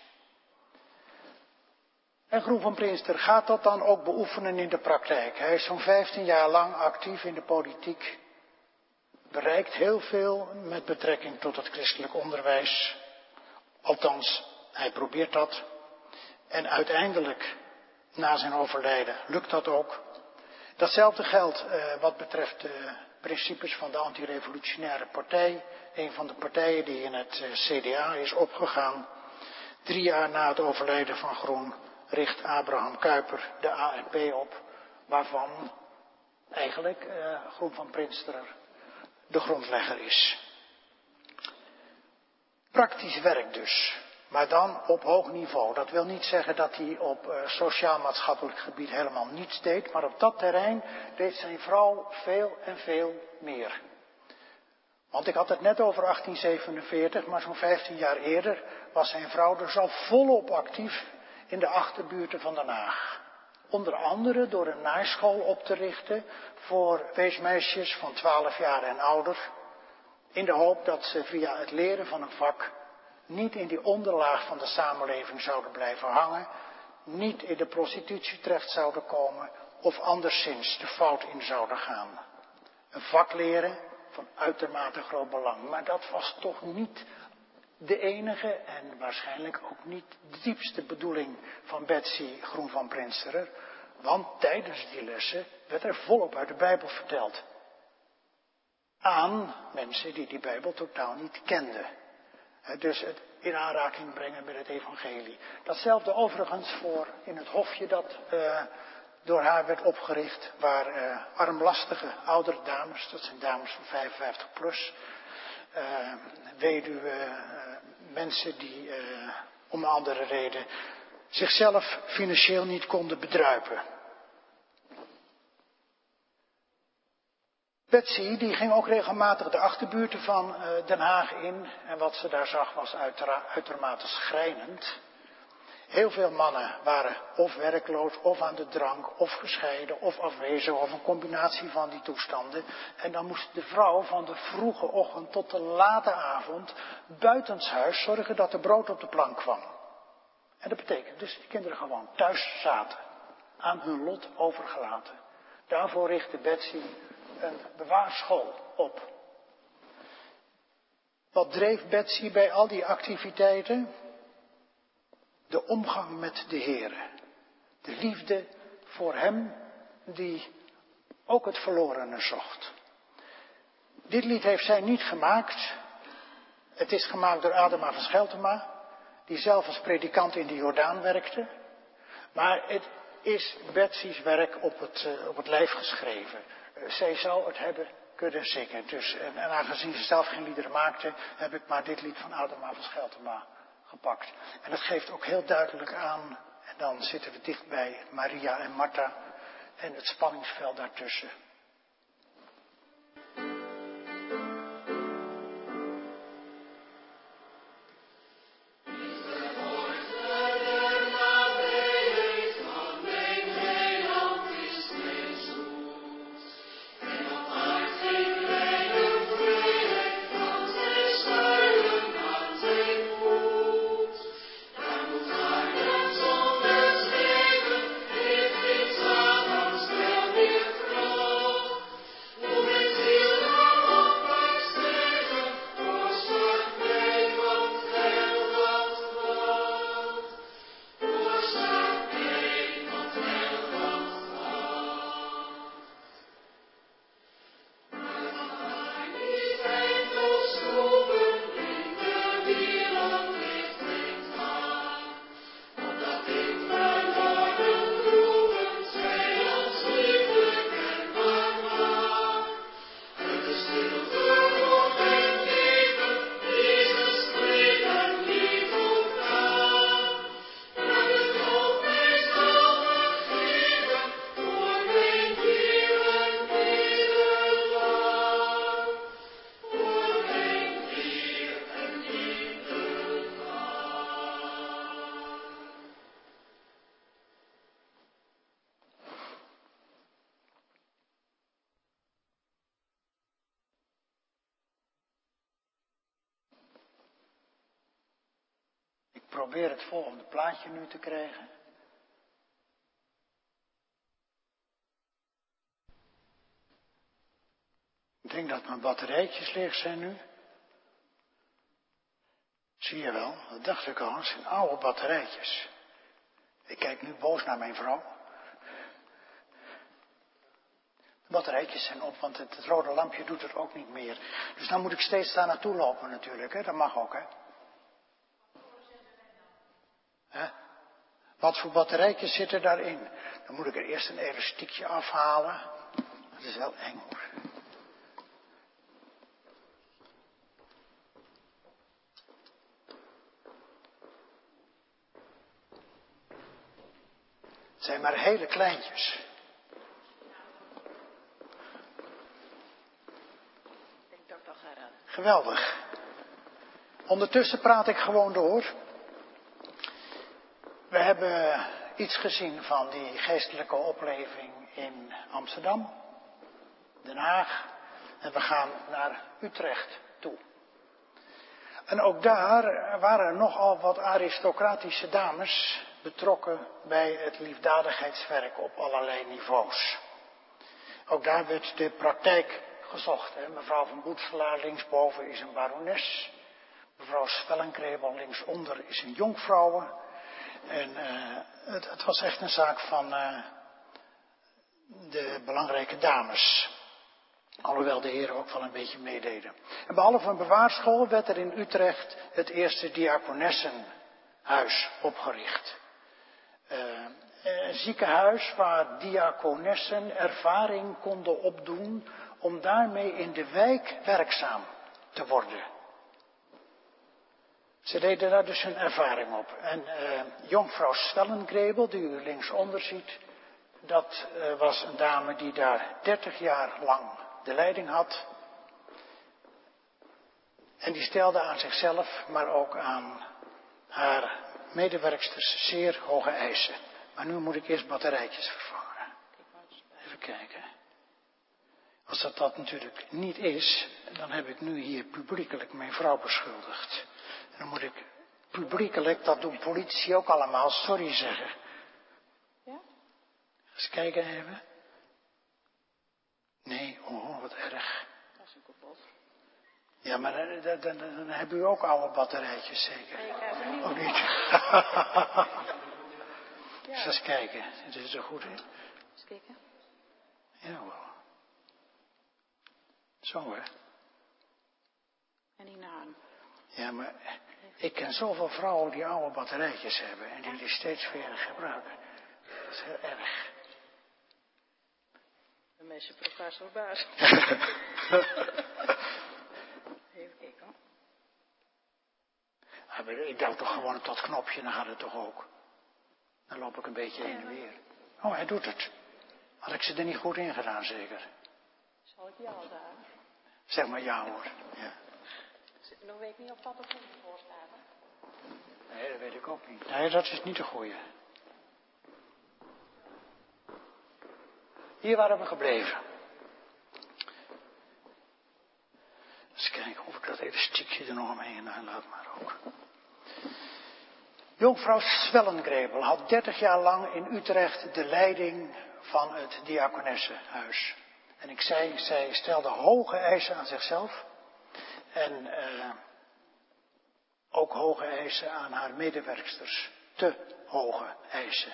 En Groen van Prinster gaat dat dan ook beoefenen in de praktijk. Hij is zo'n 15 jaar lang actief in de politiek. Bereikt heel veel met betrekking tot het christelijk onderwijs. Althans, hij probeert dat. En uiteindelijk, na zijn overlijden, lukt dat ook. Datzelfde geldt wat betreft de principes van de antirevolutionaire partij. Een van de partijen die in het CDA is opgegaan. 3 jaar na het overlijden van Groen richt Abraham Kuyper de ARP op, waarvan eigenlijk Groen van Prinsterer de grondlegger is. Praktisch werk dus, maar dan op hoog niveau. Dat wil niet zeggen dat hij op sociaal-maatschappelijk gebied helemaal niets deed, maar op dat terrein deed zijn vrouw veel en veel meer. Want ik had het net over 1847, maar zo'n 15 jaar eerder was zijn vrouw dus al volop actief in de achterbuurten van Den Haag. Onder andere door een naaischool op te richten voor weesmeisjes van 12 jaar en ouder. In de hoop dat ze via het leren van een vak niet in die onderlaag van de samenleving zouden blijven hangen. Niet in de prostitutie terecht zouden komen of anderszins de fout in zouden gaan. Een vak leren van uitermate groot belang. Maar dat was toch niet de enige en waarschijnlijk ook niet de diepste bedoeling van Betsy Groen van Prinsterer. Want tijdens die lessen werd er volop uit de Bijbel verteld. Aan mensen die die Bijbel totaal niet kenden. Dus het in aanraking brengen met het evangelie. Datzelfde overigens voor in het hofje dat door haar werd opgericht. Waar armlastige oudere dames, dat zijn dames van 55 plus. Weduwe, mensen die om een andere reden zichzelf financieel niet konden bedruipen. Betsy die ging ook regelmatig de achterbuurten van Den Haag in. En wat ze daar zag was uitermate schrijnend. Heel veel mannen waren of werkloos, of aan de drank, of gescheiden, of afwezig, of een combinatie van die toestanden. En dan moest de vrouw van de vroege ochtend tot de late avond buitenshuis zorgen dat er brood op de plank kwam. En dat betekent dus dat de kinderen gewoon thuis zaten, aan hun lot overgelaten. Daarvoor richtte Betsy een bewaarschool op. Wat dreef Betsy bij al die activiteiten? De omgang met de Heere. De liefde voor hem die ook het verlorene zocht. Dit lied heeft zij niet gemaakt. Het is gemaakt door Adema van Scheltema, die zelf als predikant in de Jordaan werkte. Maar het is Betsy's werk op het lijf geschreven. Zij zou het hebben kunnen zingen. Dus, en aangezien ze zelf geen liederen maakte, heb ik maar dit lied van Adema van Scheltema gepakt. En dat geeft ook heel duidelijk aan, en dan zitten we dicht bij Maria en Martha en het spanningsveld daartussen. Thank you. probeer het volgende plaatje nu te krijgen. Ik denk dat mijn batterijtjes leeg zijn nu. Zie je wel, dat dacht ik al, het zijn oude batterijtjes. Ik kijk nu boos naar mijn vrouw. De batterijtjes zijn op, want het rode lampje doet het ook niet meer. Dus dan moet ik steeds daar naartoe lopen natuurlijk, hè? Dat mag ook, hè? Wat voor batterijtjes zitten daarin? Dan moet ik er eerst een elastiekje afhalen. Dat is wel eng hoor. Het zijn maar hele kleintjes. Geweldig. Ondertussen praat ik gewoon door. We hebben iets gezien van die geestelijke opleving in Amsterdam, Den Haag en we gaan naar Utrecht toe. En ook daar waren nogal wat aristocratische dames betrokken bij het liefdadigheidswerk op allerlei niveaus. Ook daar werd de praktijk gezocht. Hè. Mevrouw van Boetselaar linksboven is een barones. Mevrouw Swellenkrebel linksonder is een jonkvrouwe. En het was echt een zaak van de belangrijke dames. Alhoewel de heren ook wel een beetje meededen. En behalve een bewaarschool werd er in Utrecht het eerste diakonessenhuis opgericht. Een ziekenhuis waar diakonessen ervaring konden opdoen om daarmee in de wijk werkzaam te worden. Ze deden daar dus hun ervaring op. En jonkvrouw Swellengrebel, die u linksonder ziet, dat was een dame die daar 30 jaar lang de leiding had. En die stelde aan zichzelf, maar ook aan haar medewerksters zeer hoge eisen. Maar nu moet ik eerst batterijtjes vervangen. Even kijken. Als dat natuurlijk niet is, dan heb ik nu hier publiekelijk mijn vrouw beschuldigd. En dan moet ik publiekelijk, dat doen politici ook allemaal, sorry zeggen. Ja? Eens kijken even. Nee, oh wat erg. Dat is ook kapot. Ja, maar dan hebben u ook oude batterijtjes zeker. Nee, ik krijg een nieuwe. Oh niet. Ja. Eens kijken, zit het er goed in? Eens kijken. Ja wel. Zo hè. En die naam. Ja, maar ik ken zoveel vrouwen die oude batterijtjes hebben en die steeds weer gebruiken. Dat is heel erg. De mensen professor baas. Even kijken hoor. Ja, maar ik duw toch gewoon op dat knopje, dan gaat het toch ook. Dan loop ik een beetje heen en weer. Oh, hij doet het. Had ik ze er niet goed in gedaan, zeker? Zal ik jou zeggen? Zeg maar ja hoor. Ja. Nu weet ik niet of dat er goed voor staat. Nee, dat weet ik ook niet. Nee, dat is niet de goeie. Hier waren we gebleven. Eens kijken of ik dat elastiekje er nog omheen laat maar ook. Jonkvrouw Swellengrebel had 30 jaar lang in Utrecht de leiding van het diakonessenhuis. En ik zei, zij stelde hoge eisen aan zichzelf. En ook hoge eisen aan haar medewerksters. Te hoge eisen.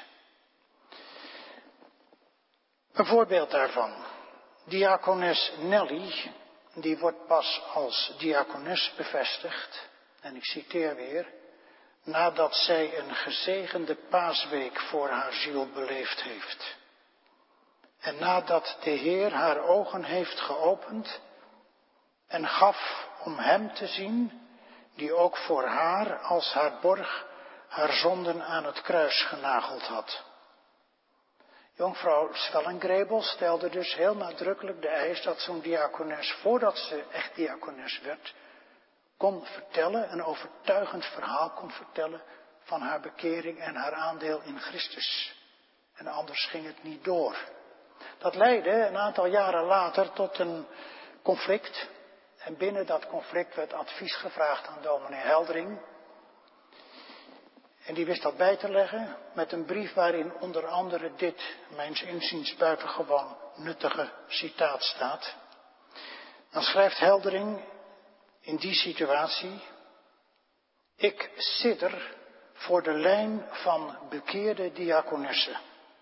Een voorbeeld daarvan. Diakones Nelly, die wordt pas als diakones bevestigd. En ik citeer weer. Nadat zij een gezegende paasweek voor haar ziel beleefd heeft. En nadat de Heer haar ogen heeft geopend en gaf om hem te zien, die ook voor haar als haar borg haar zonden aan het kruis genageld had. Jonkvrouw Swellengrebel stelde dus heel nadrukkelijk de eis dat zo'n diakones, voordat ze echt diakones werd, kon vertellen, een overtuigend verhaal kon vertellen van haar bekering en haar aandeel in Christus. En anders ging het niet door. Dat leidde een aantal jaren later tot een conflict. En binnen dat conflict werd advies gevraagd aan dominee Heldering. En die wist dat bij te leggen met een brief waarin onder andere dit, mijns inziens buitengewoon nuttige citaat staat. Dan schrijft Heldering in die situatie: ik sidder voor de lijn van bekeerde diakonessen.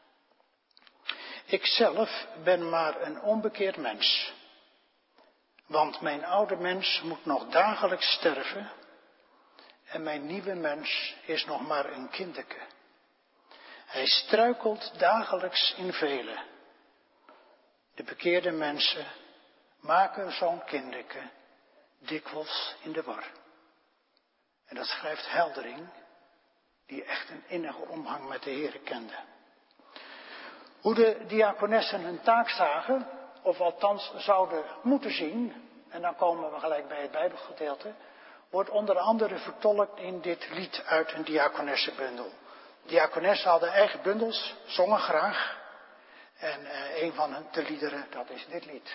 Ikzelf ben maar een onbekeerd mens. Want mijn oude mens moet nog dagelijks sterven en mijn nieuwe mens is nog maar een kindeke. Hij struikelt dagelijks in velen. De bekeerde mensen maken zo'n kindeke dikwijls in de war. En dat schrijft Heldering, die echt een innige omgang met de Heere kende. Hoe de diakonessen hun taak zagen, of althans zouden moeten zien, en dan komen we gelijk bij het Bijbelgedeelte, wordt onder andere vertolkt in dit lied uit een diakonessenbundel. Diakonessen hadden eigen bundels, zongen graag. En een van de liederen, dat is dit lied.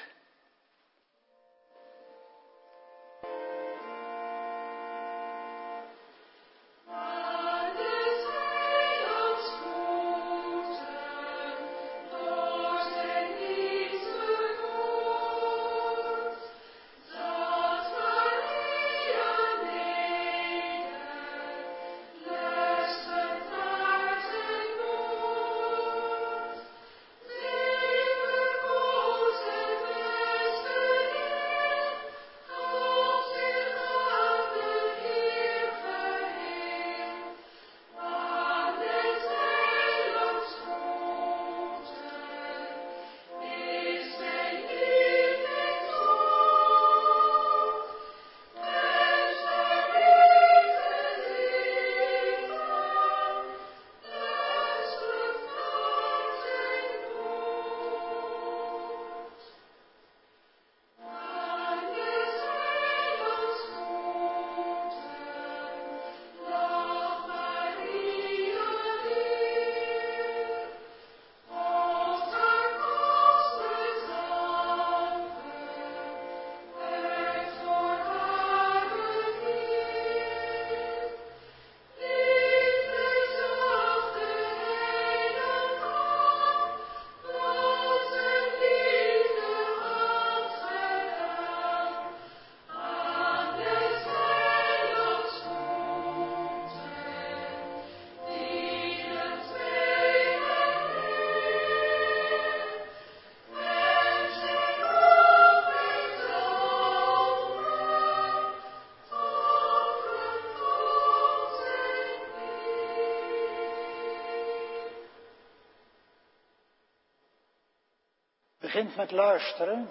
Begint met luisteren,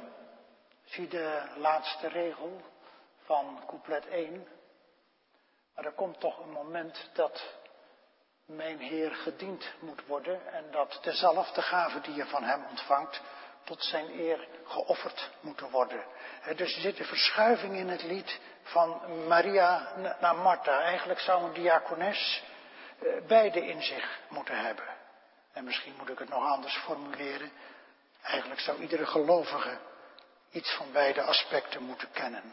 zie de laatste regel van couplet 1. Maar er komt toch een moment dat mijn Heer gediend moet worden en dat dezelfde gaven die je van hem ontvangt tot zijn eer geofferd moeten worden. Dus er zit een verschuiving in het lied van Maria naar Martha. Eigenlijk zou een diakones beide in zich moeten hebben. En misschien moet ik het nog anders formuleren. Eigenlijk zou iedere gelovige iets van beide aspecten moeten kennen.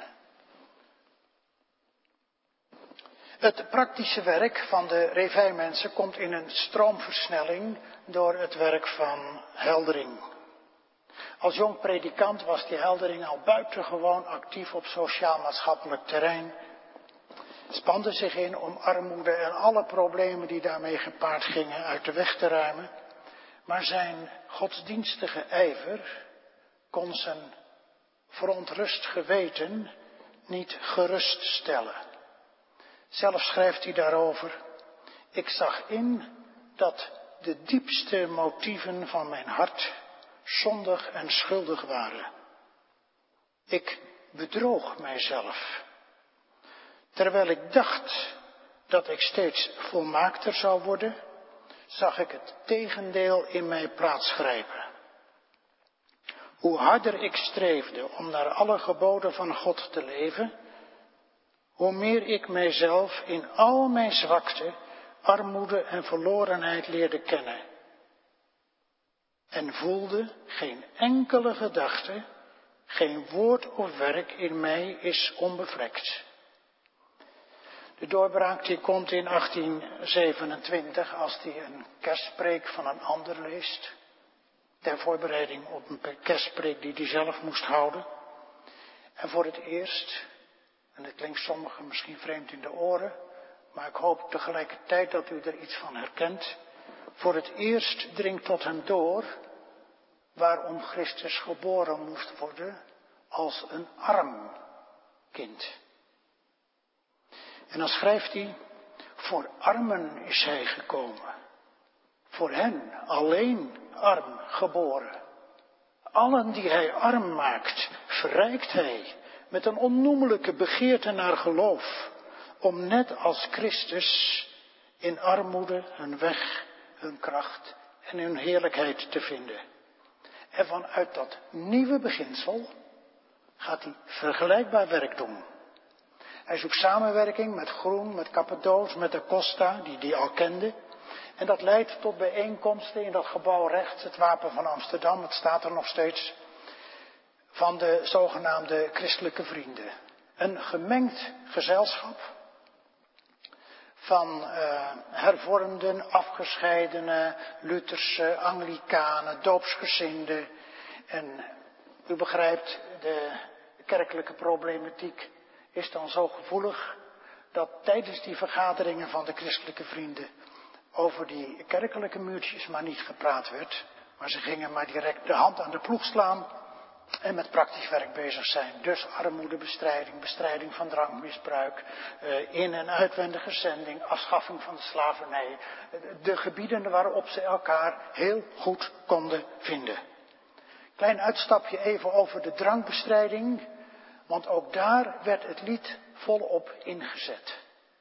Het praktische werk van de Reveilmensen komt in een stroomversnelling door het werk van Heldering. Als jong predikant was die Heldering al buitengewoon actief op sociaal-maatschappelijk terrein. Spande zich in om armoede en alle problemen die daarmee gepaard gingen uit de weg te ruimen. Maar zijn godsdienstige ijver kon zijn verontrust geweten niet geruststellen. Zelf schrijft hij daarover: ik zag in dat de diepste motieven van mijn hart zondig en schuldig waren. Ik bedroog mijzelf. Terwijl ik dacht dat ik steeds volmaakter zou worden, zag ik het tegendeel in mij plaatsgrijpen. Hoe harder ik streefde om naar alle geboden van God te leven, hoe meer ik mijzelf in al mijn zwakte, armoede en verlorenheid leerde kennen. En voelde geen enkele gedachte, geen woord of werk in mij is onbevlekt. De doorbraak die komt in 1827 als hij een kerstpreek van een ander leest. Ter voorbereiding op een kerstpreek die hij zelf moest houden. En voor het eerst, en het klinkt sommigen misschien vreemd in de oren, maar ik hoop tegelijkertijd dat u er iets van herkent. Voor het eerst dringt tot hem door waarom Christus geboren moest worden als een arm kind. En dan schrijft hij, voor armen is hij gekomen. Voor hen alleen arm geboren. Allen die hij arm maakt, verrijkt hij met een onnoemelijke begeerte naar geloof. Om net als Christus in armoede hun weg, hun kracht en hun heerlijkheid te vinden. En vanuit dat nieuwe beginsel gaat hij vergelijkbaar werk doen. Hij zoekt samenwerking met Groen, met Cappadoos, met de Costa, die al kende. En dat leidt tot bijeenkomsten in dat gebouw rechts, het Wapen van Amsterdam, het staat er nog steeds, van de zogenaamde christelijke vrienden. Een gemengd gezelschap van hervormden, afgescheidenen, Lutherse, Anglikanen, doopsgezinden. En u begrijpt, de kerkelijke problematiek is dan zo gevoelig dat tijdens die vergaderingen van de christelijke vrienden over die kerkelijke muurtjes maar niet gepraat werd. Maar ze gingen maar direct de hand aan de ploeg slaan en met praktisch werk bezig zijn. Dus armoedebestrijding, bestrijding van drankmisbruik, in- en uitwendige zending, afschaffing van de slavernij. De gebieden waarop ze elkaar heel goed konden vinden. Klein uitstapje even over de drankbestrijding, want ook daar werd het lied volop ingezet.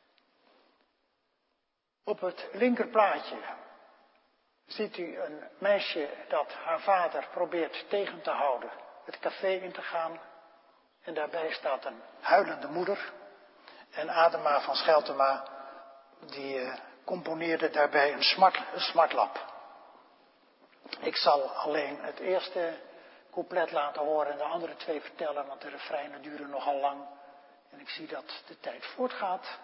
Op het linkerplaatje ziet u een meisje dat haar vader probeert tegen te houden het café in te gaan. En daarbij staat een huilende moeder. En Adema van Scheltema die componeerde daarbij een smartlap. Ik zal alleen het eerste couplet laten horen en de andere twee vertellen, want de refreinen duren nogal lang. En ik zie dat de tijd voortgaat.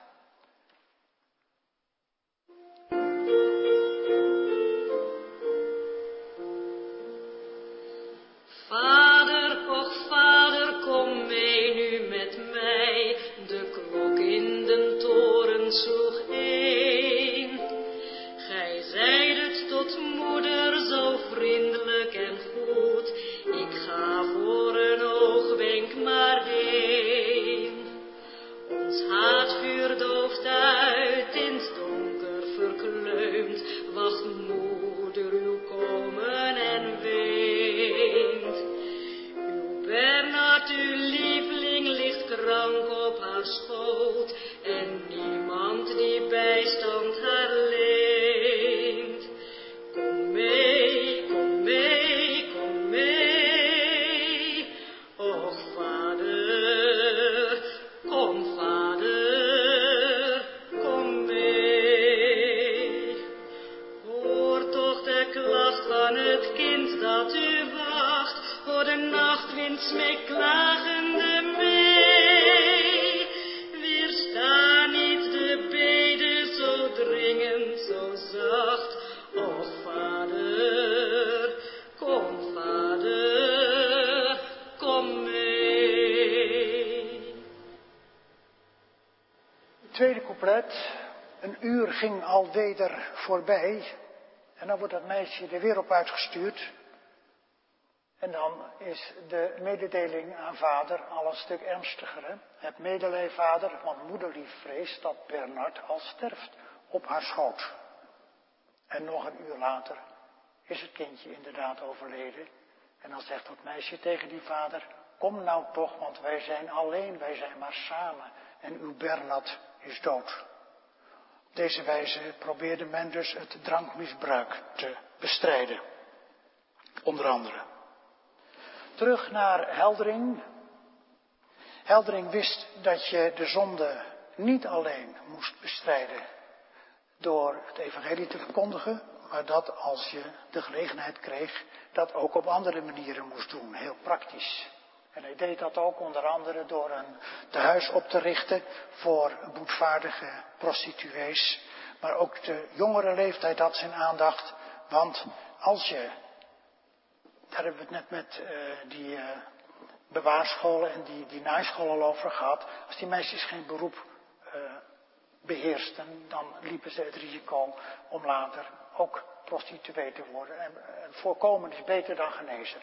Vader, och vader, kom mee nu met mij. De klok in den toren sloeg 1. Gij zeidet tot moeder zo vriendelijk en goed. Ik ga voor een oogwenk maar heen. Ons haatvuur dooft uit, in 's donker verkleumd. Wacht moeder uw komen en weent. Uw Bernhard, uw lieveling, ligt krank op haar schoot. En niemand die bijstand haar leent. Kom mee, kom mee, kom mee. Och vader, kom vader, kom mee. Hoor toch de klacht van het kind dat u wacht. Hoor de nachtwind smeekt klagende mee. Weersta niet de bede zo dringend, zo zacht. Och vader, kom vader, kom mee. Het tweede couplet. Een uur ging alweder voorbij. En dan wordt dat meisje er weer op uitgestuurd. En dan is de mededeling aan vader al een stuk ernstiger. Hè? Heb medelij, vader, want moederlief vreest dat Bernhard al sterft op haar schoot. En nog een uur later is het kindje inderdaad overleden. En dan zegt dat meisje tegen die vader, kom nou toch, want wij zijn alleen, wij zijn maar samen. En uw Bernhard is dood. Op deze wijze probeerde men dus het drankmisbruik te bestrijden. Onder andere. Terug naar Heldering. Heldering wist dat je de zonde niet alleen moest bestrijden door het evangelie te verkondigen, maar dat als je de gelegenheid kreeg, dat ook op andere manieren moest doen, heel praktisch. En hij deed dat ook onder andere door een tehuis op te richten voor boetvaardige prostituees. Maar ook de jongere leeftijd had zijn aandacht. Want als je, daar hebben we het net met die bewaarscholen en die naaischolen over gehad. Als die meisjes geen beroep beheersten, dan liepen ze het risico om later ook prostituee te worden. En voorkomen is beter dan genezen.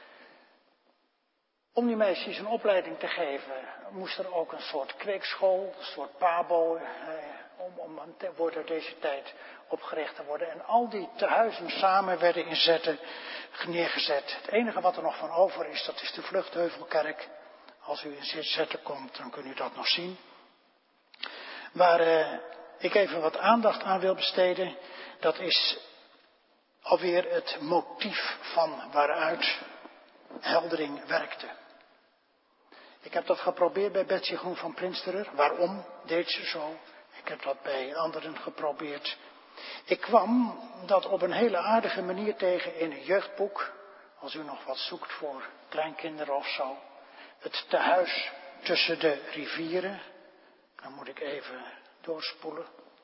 Om die meisjes een opleiding te geven, moest er ook een soort kweekschool, een soort pabo, worden deze tijd opgericht te worden. En al die tehuizen samen werden in Zetten neergezet. Het enige wat er nog van over is, dat is de Vluchtheuvelkerk. Als u in Zetten komt, dan kunt u dat nog zien. Waar ik even wat aandacht aan wil besteden, dat is alweer het motief van waaruit Heldering werkte. Ik heb dat geprobeerd bij Betsy Groen van Prinsterer. Waarom deed ze zo? Ik heb dat bij anderen geprobeerd. Ik kwam dat op een hele aardige manier tegen in een jeugdboek. Als u nog wat zoekt voor kleinkinderen of zo. Het tehuis tussen de rivieren. Dan moet ik even doorspoelen.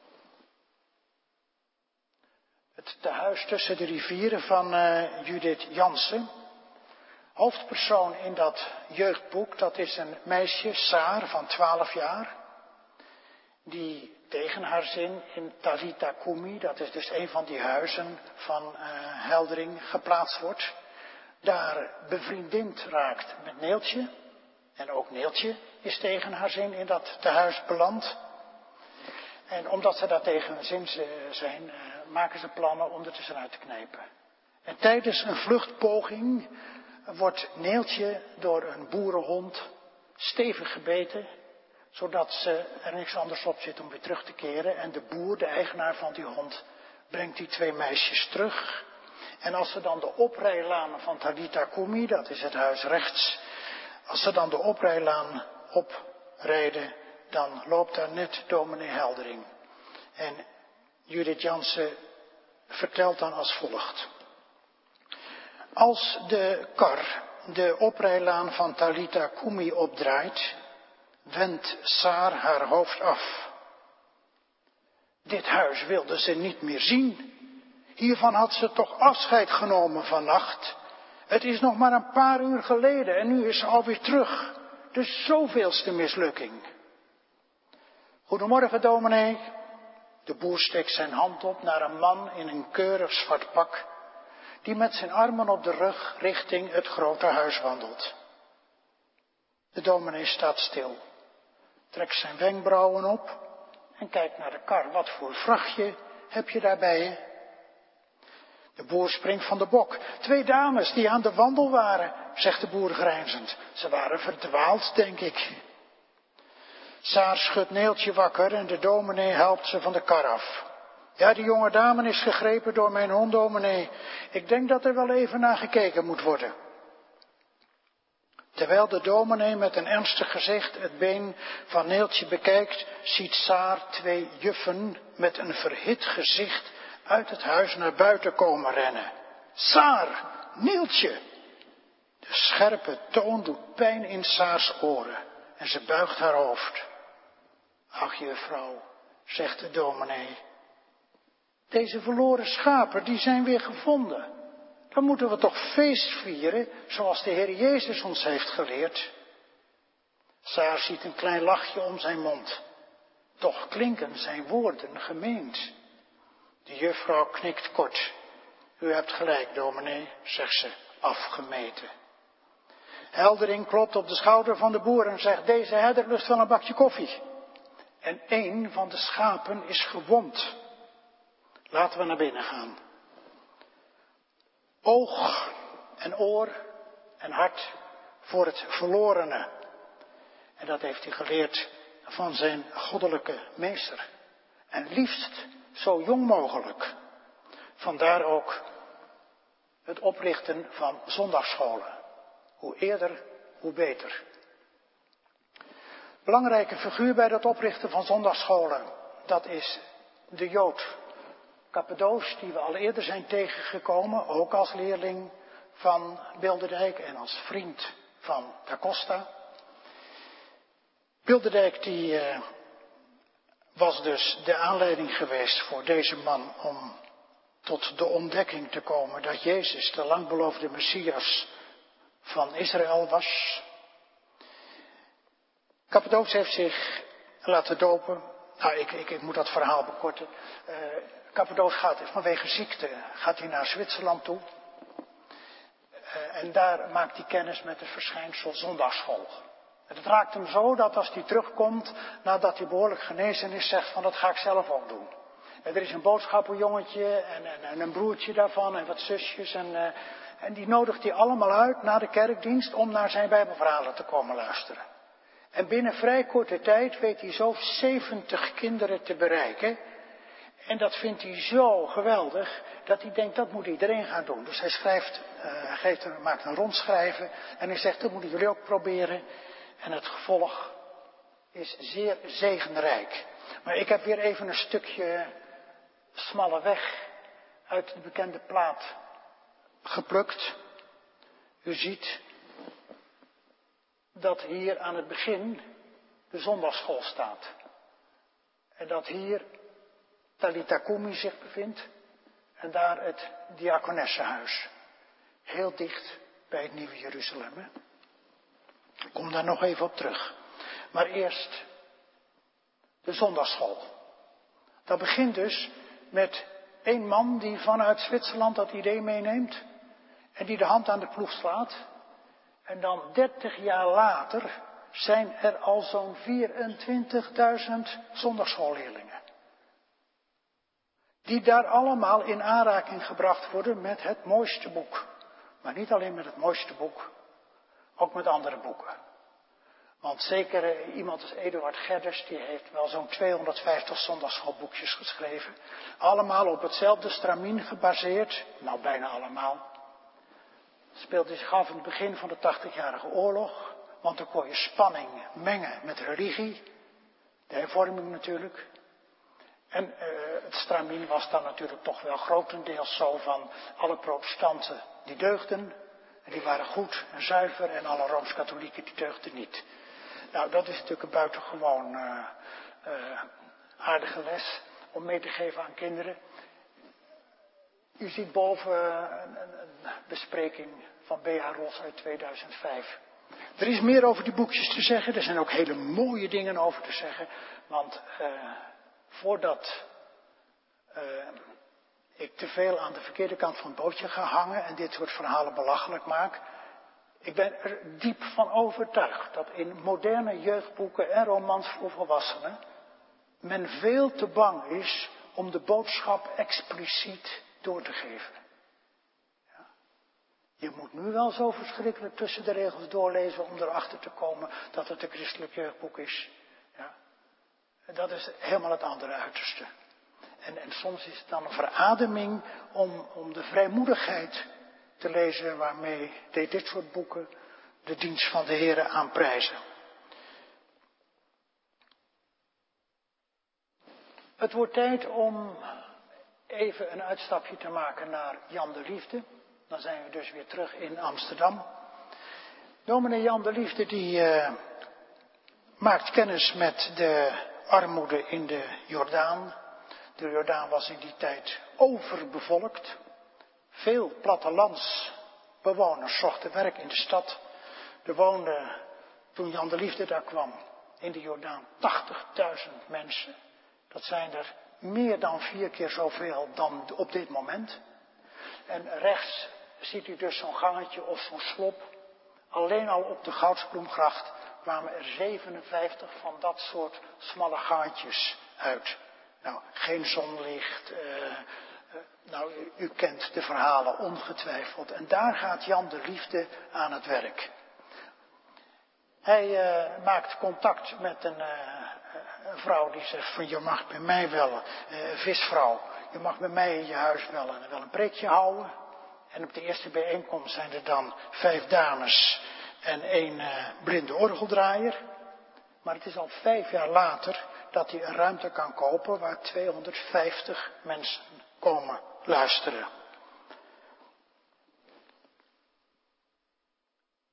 Het tehuis tussen de rivieren van Judith Jansen. Hoofdpersoon in dat jeugdboek, dat is een meisje, Saar, van 12 jaar. Die tegen haar zin in Talita Kumi, dat is dus een van die huizen van Heldering, geplaatst wordt. Daar bevriendind raakt met Neeltje. En ook Neeltje is tegen haar zin in dat tehuis beland. En omdat ze daar tegen hun zin zijn, maken ze plannen om er tussenuit te knijpen. En tijdens een vluchtpoging wordt Neeltje door een boerenhond stevig gebeten, zodat ze er niks anders op zit om weer terug te keren. En de boer, de eigenaar van die hond, brengt die 2 meisjes terug. En als ze dan de oprijlaan van Talita Kumi, dat is het huis rechts, als ze dan de oprijlaan oprijden, dan loopt daar net dominee Heldering. En Judith Jansen vertelt dan als volgt. Als de kar de oprijlaan van Talita Kumi opdraait, wendt Saar haar hoofd af. Dit huis wilde ze niet meer zien. Hiervan had ze toch afscheid genomen vannacht. Het is nog maar een paar uur geleden en nu is ze alweer terug. De zoveelste mislukking. Goedemorgen, dominee. De boer steekt zijn hand op naar een man in een keurig zwart pak, die met zijn armen op de rug richting het grote huis wandelt. De dominee staat stil, trekt zijn wenkbrauwen op en kijkt naar de kar. Wat voor vrachtje heb je daarbij je? De boer springt van de bok. 2 dames die aan de wandel waren, zegt de boer grijnzend. Ze waren verdwaald, denk ik. Saar schudt Neeltje wakker en de dominee helpt ze van de kar af. Ja, die jonge dame is gegrepen door mijn hond, dominee. Ik denk dat er wel even naar gekeken moet worden. Terwijl de dominee met een ernstig gezicht het been van Neeltje bekijkt, ziet Saar 2 juffen met een verhit gezicht uit het huis naar buiten komen rennen. Saar, Neeltje! De scherpe toon doet pijn in Saars oren en ze buigt haar hoofd. Ach, juffrouw, zegt de dominee. Deze verloren schapen, die zijn weer gevonden. Dan moeten we toch feest vieren, zoals de Heer Jezus ons heeft geleerd. Saar ziet een klein lachje om zijn mond. Toch klinken zijn woorden gemeend. De juffrouw knikt kort. U hebt gelijk, dominee, zegt ze, afgemeten. Heldering klopt op de schouder van de boer en zegt, deze herder lust wel een bakje koffie. En 1 van de schapen is gewond. Laten we naar binnen gaan. Oog en oor en hart voor het verlorene. En dat heeft hij geleerd van zijn goddelijke meester. En liefst zo jong mogelijk. Vandaar ook het oprichten van zondagsscholen. Hoe eerder, hoe beter. Belangrijke figuur bij het oprichten van zondagsscholen, dat is de Jood Cappedoos, die we al eerder zijn tegengekomen, ook als leerling van Bilderdijk en als vriend van Da Costa. Bilderdijk die was dus de aanleiding geweest voor deze man om tot de ontdekking te komen dat Jezus de langbeloofde Messias van Israël was. Cappadoce heeft zich laten dopen. Nou, ik moet dat verhaal bekorten. Cappadoce gaat vanwege ziekte naar Zwitserland toe. En daar maakt hij kennis met het verschijnsel zondagsschool. En het raakt hem zo dat als hij terugkomt, nadat hij behoorlijk genezen is, zegt van dat ga ik zelf ook doen. En er is een boodschappenjongetje en een broertje daarvan en wat zusjes. En die nodigt hij allemaal uit na de kerkdienst om naar zijn bijbelverhalen te komen luisteren. En binnen vrij korte tijd weet hij zo 70 kinderen te bereiken. En dat vindt hij zo geweldig dat hij denkt dat moet iedereen gaan doen. Dus hij maakt een rondschrijven en hij zegt dat moeten jullie ook proberen. En het gevolg is zeer zegenrijk. Maar ik heb weer even een stukje smalle weg uit de bekende plaat geplukt. U ziet dat hier aan het begin de zondagsschool staat. En dat hier Talitha Kumi zich bevindt. En daar het diakonessenhuis. Heel dicht bij het Nieuwe Jeruzalem. Hè? Ik kom daar nog even op terug. Maar eerst de zondagsschool. Dat begint dus met één man die vanuit Zwitserland dat idee meeneemt. En die de hand aan de ploeg slaat. En dan 30 jaar later zijn er al zo'n 24.000 zondagschoolleerlingen. Die daar allemaal in aanraking gebracht worden met het mooiste boek. Maar niet alleen met het mooiste boek, ook met andere boeken. Want zeker iemand als Eduard Gedders, die heeft wel zo'n 250 zondagsschoolboekjes geschreven. Allemaal op hetzelfde stramien gebaseerd, nou bijna allemaal. Speelde zich af in het begin van de 80-jarige oorlog. Want dan kon je spanning mengen met religie. De hervorming natuurlijk. En het stramien was dan natuurlijk toch wel grotendeels zo van alle protestanten die deugden. En die waren goed en zuiver en alle Rooms-Katholieken die deugden niet. Nou, dat is natuurlijk een buitengewoon aardige les om mee te geven aan kinderen. U ziet boven een bespreking van B.H. Ros uit 2005. Er is meer over die boekjes te zeggen. Er zijn ook hele mooie dingen over te zeggen. Want voordat ik te veel aan de verkeerde kant van het bootje ga hangen en dit soort verhalen belachelijk maak. Ik ben er diep van overtuigd dat in moderne jeugdboeken en romans voor volwassenen men veel te bang is om de boodschap expliciet door te geven. Ja. Je moet nu wel zo verschrikkelijk tussen de regels doorlezen om erachter te komen dat het een christelijk jeugdboek is. Ja. Dat is helemaal het andere uiterste. En soms is het dan een verademing om de vrijmoedigheid te lezen waarmee dit soort boeken de dienst van de Heere aanprijzen. Het wordt tijd om even een uitstapje te maken naar Jan de Liefde. Dan zijn we dus weer terug in Amsterdam. Dominee Jan de Liefde die maakt kennis met de armoede in de Jordaan. De Jordaan was in die tijd overbevolkt. Veel plattelandsbewoners zochten werk in de stad. Er woonden, toen Jan de Liefde daar kwam, in de Jordaan 80.000 mensen. Dat zijn er meer dan 4 keer zoveel dan op dit moment. En rechts ziet u dus zo'n gangetje of zo'n slop. Alleen al op de Goudsbloemgracht kwamen er 57 van dat soort smalle gaatjes uit. Nou, geen zonlicht. Nou, u kent de verhalen ongetwijfeld. En daar gaat Jan de Liefde aan het werk. Hij maakt contact met een vrouw die zegt van je mag bij mij wel, visvrouw, je mag bij mij in je huis wel een preekje houden. En op de eerste bijeenkomst zijn er dan 5 dames en 1 blinde orgeldraaier. Maar het is al 5 jaar later dat hij een ruimte kan kopen waar 250 mensen komen luisteren.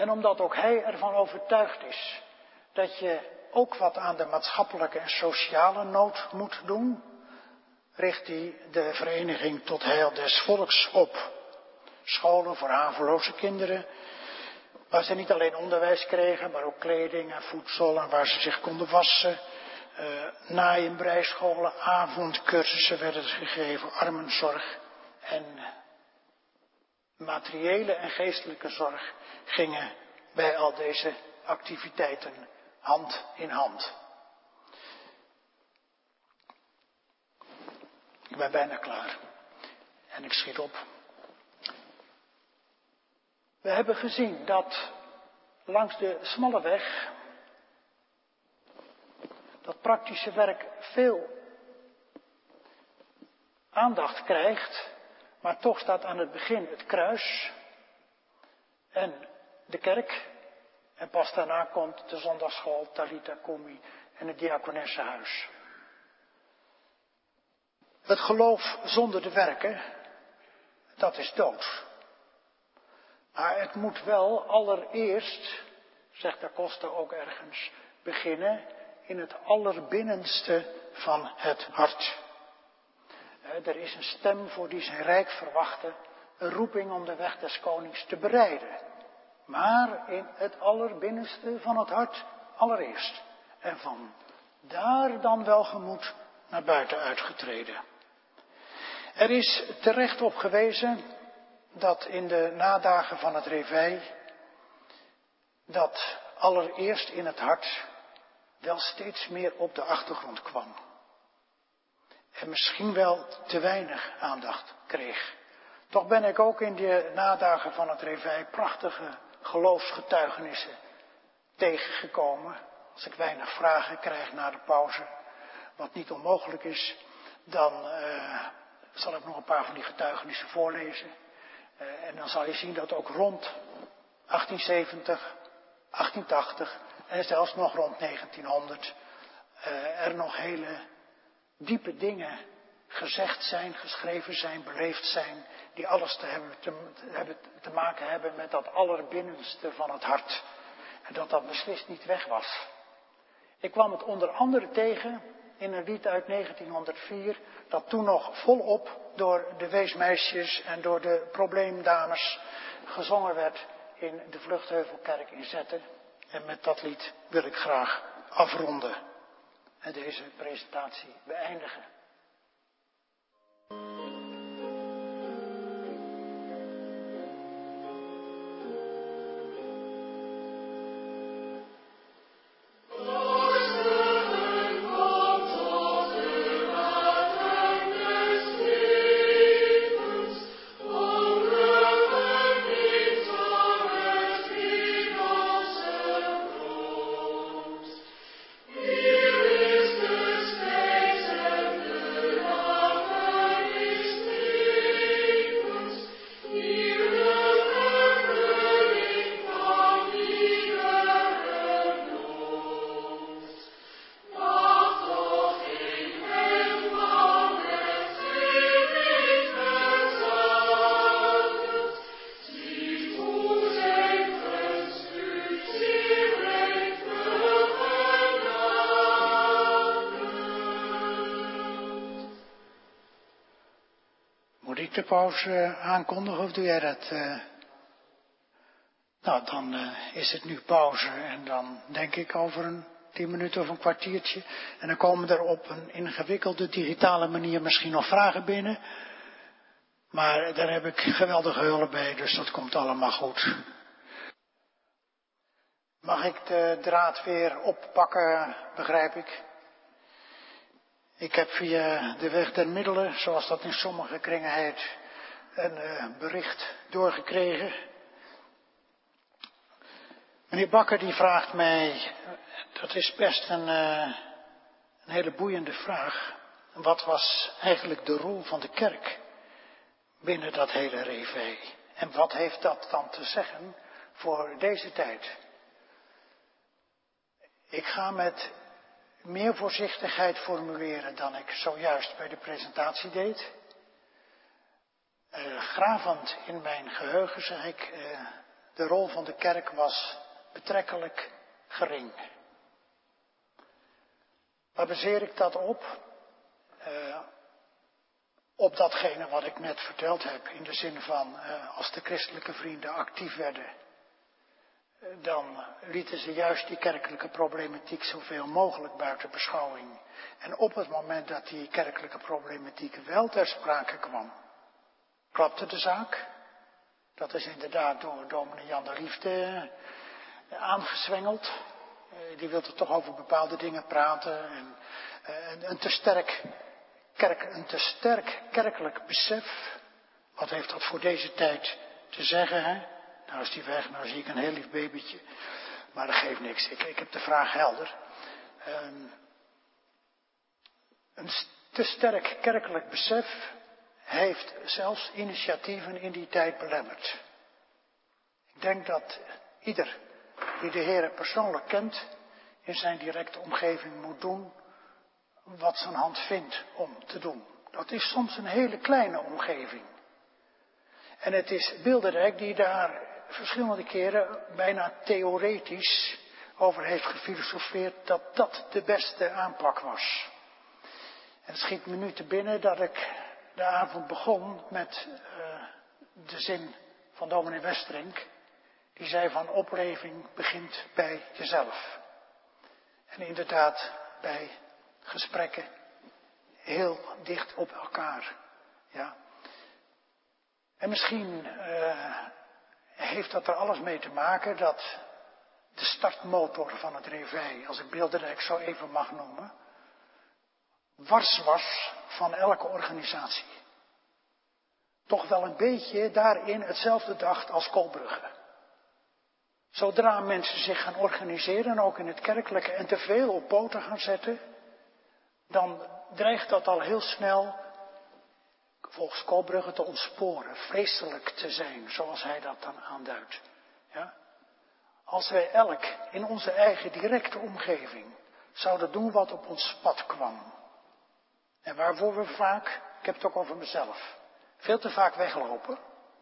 En omdat ook hij ervan overtuigd is dat je ook wat aan de maatschappelijke en sociale nood moet doen, richt hij de Vereniging tot Heil des Volks op. Scholen voor haveloze kinderen, waar ze niet alleen onderwijs kregen, maar ook kleding en voedsel en waar ze zich konden wassen. Naaien, breischolen, avondcursussen werden gegeven, armenzorg en materiële en geestelijke zorg gingen bij al deze activiteiten hand in hand. Ik ben bijna klaar en ik schiet op. We hebben gezien dat langs de smalle weg dat praktische werk veel aandacht krijgt, maar toch staat aan het begin het kruis en de kerk en pas daarna komt de zondagsschool, Talita Kumi en het diakonessenhuis. Het geloof zonder de werken, dat is dood. Maar het moet wel allereerst, zegt Da Costa ook ergens, beginnen in het allerbinnenste van het hart. Er is een stem voor die zijn rijk verwachten, een roeping om de weg des konings te bereiden. Maar in het allerbinnenste van het hart allereerst. En van daar dan welgemoed naar buiten uitgetreden. Er is terecht op gewezen dat in de nadagen van het Réveil, dat allereerst in het hart wel steeds meer op de achtergrond kwam. En misschien wel te weinig aandacht kreeg. Toch ben ik ook in de nadagen van het Réveil prachtige geloofsgetuigenissen tegengekomen. Als ik weinig vragen krijg na de pauze, wat niet onmogelijk is, dan zal ik nog een paar van die getuigenissen voorlezen. En dan zal je zien dat ook rond 1870, 1880 en zelfs nog rond 1900 er nog hele diepe dingen gezegd zijn, geschreven zijn, beleefd zijn, die alles te maken hebben met dat allerbinnenste van het hart. En dat dat beslist niet weg was. Ik kwam het onder andere tegen in een lied uit 1904, dat toen nog volop door de weesmeisjes en door de probleemdames gezongen werd in de Vluchtheuvelkerk in Zetten. En met dat lied wil ik graag afronden en deze presentatie beëindigen. De pauze aankondigen of doe jij dat? Nou, dan is het nu pauze en dan denk ik over een 10 minuten of een kwartiertje. En dan komen er op een ingewikkelde digitale manier misschien nog vragen binnen. Maar daar heb ik geweldige hulp bij, dus dat komt allemaal goed. Mag ik de draad weer oppakken, begrijp ik? Ik heb via de weg der middelen, zoals dat in sommige kringen heet, een bericht doorgekregen. Meneer Bakker die vraagt mij, dat is best een hele boeiende vraag. Wat was eigenlijk de rol van de kerk binnen dat hele Réveil? En wat heeft dat dan te zeggen voor deze tijd? Ik ga met meer voorzichtigheid formuleren dan ik zojuist bij de presentatie deed. Gravend in mijn geheugen zeg ik, de rol van de kerk was betrekkelijk gering. Waar baseer ik dat op? Op datgene wat ik net verteld heb. In de zin van, als de christelijke vrienden actief werden, dan lieten ze juist die kerkelijke problematiek zoveel mogelijk buiten beschouwing. En op het moment dat die kerkelijke problematiek wel ter sprake kwam, klapte de zaak. Dat is inderdaad door dominee Jan de Liefde aangezwengeld. Die wilde toch over bepaalde dingen praten. En een te sterk kerkelijk besef. Wat heeft dat voor deze tijd te zeggen, hè? Nou is die weg, nou zie ik een heel lief babytje. Maar dat geeft niks, ik heb de vraag helder. Een te sterk kerkelijk besef heeft zelfs initiatieven in die tijd belemmerd. Ik denk dat ieder die de Heere persoonlijk kent, in zijn directe omgeving moet doen wat zijn hand vindt om te doen. Dat is soms een hele kleine omgeving. En het is Bilderdijk die daar verschillende keren bijna theoretisch over heeft gefilosofeerd dat dat de beste aanpak was. En het schiet me nu te binnen dat ik de avond begon met de zin van dominee Westerink. Die zei van opleving begint bij jezelf. En inderdaad bij gesprekken heel dicht op elkaar. Ja. En misschien heeft dat er alles mee te maken dat de startmotor van het Réveil, als ik Bilderdijk zo even mag noemen, wars was van elke organisatie. Toch wel een beetje daarin hetzelfde dacht als Kolbrugge. Zodra mensen zich gaan organiseren, ook in het kerkelijke, en te veel op poten gaan zetten, dan dreigt dat al heel snel, volgens Kolbrugge, te ontsporen, vreselijk te zijn, zoals hij dat dan aanduidt. Ja? Als wij elk in onze eigen directe omgeving zouden doen wat op ons pad kwam, en waarvoor we vaak, ik heb het ook over mezelf, veel te vaak weglopen,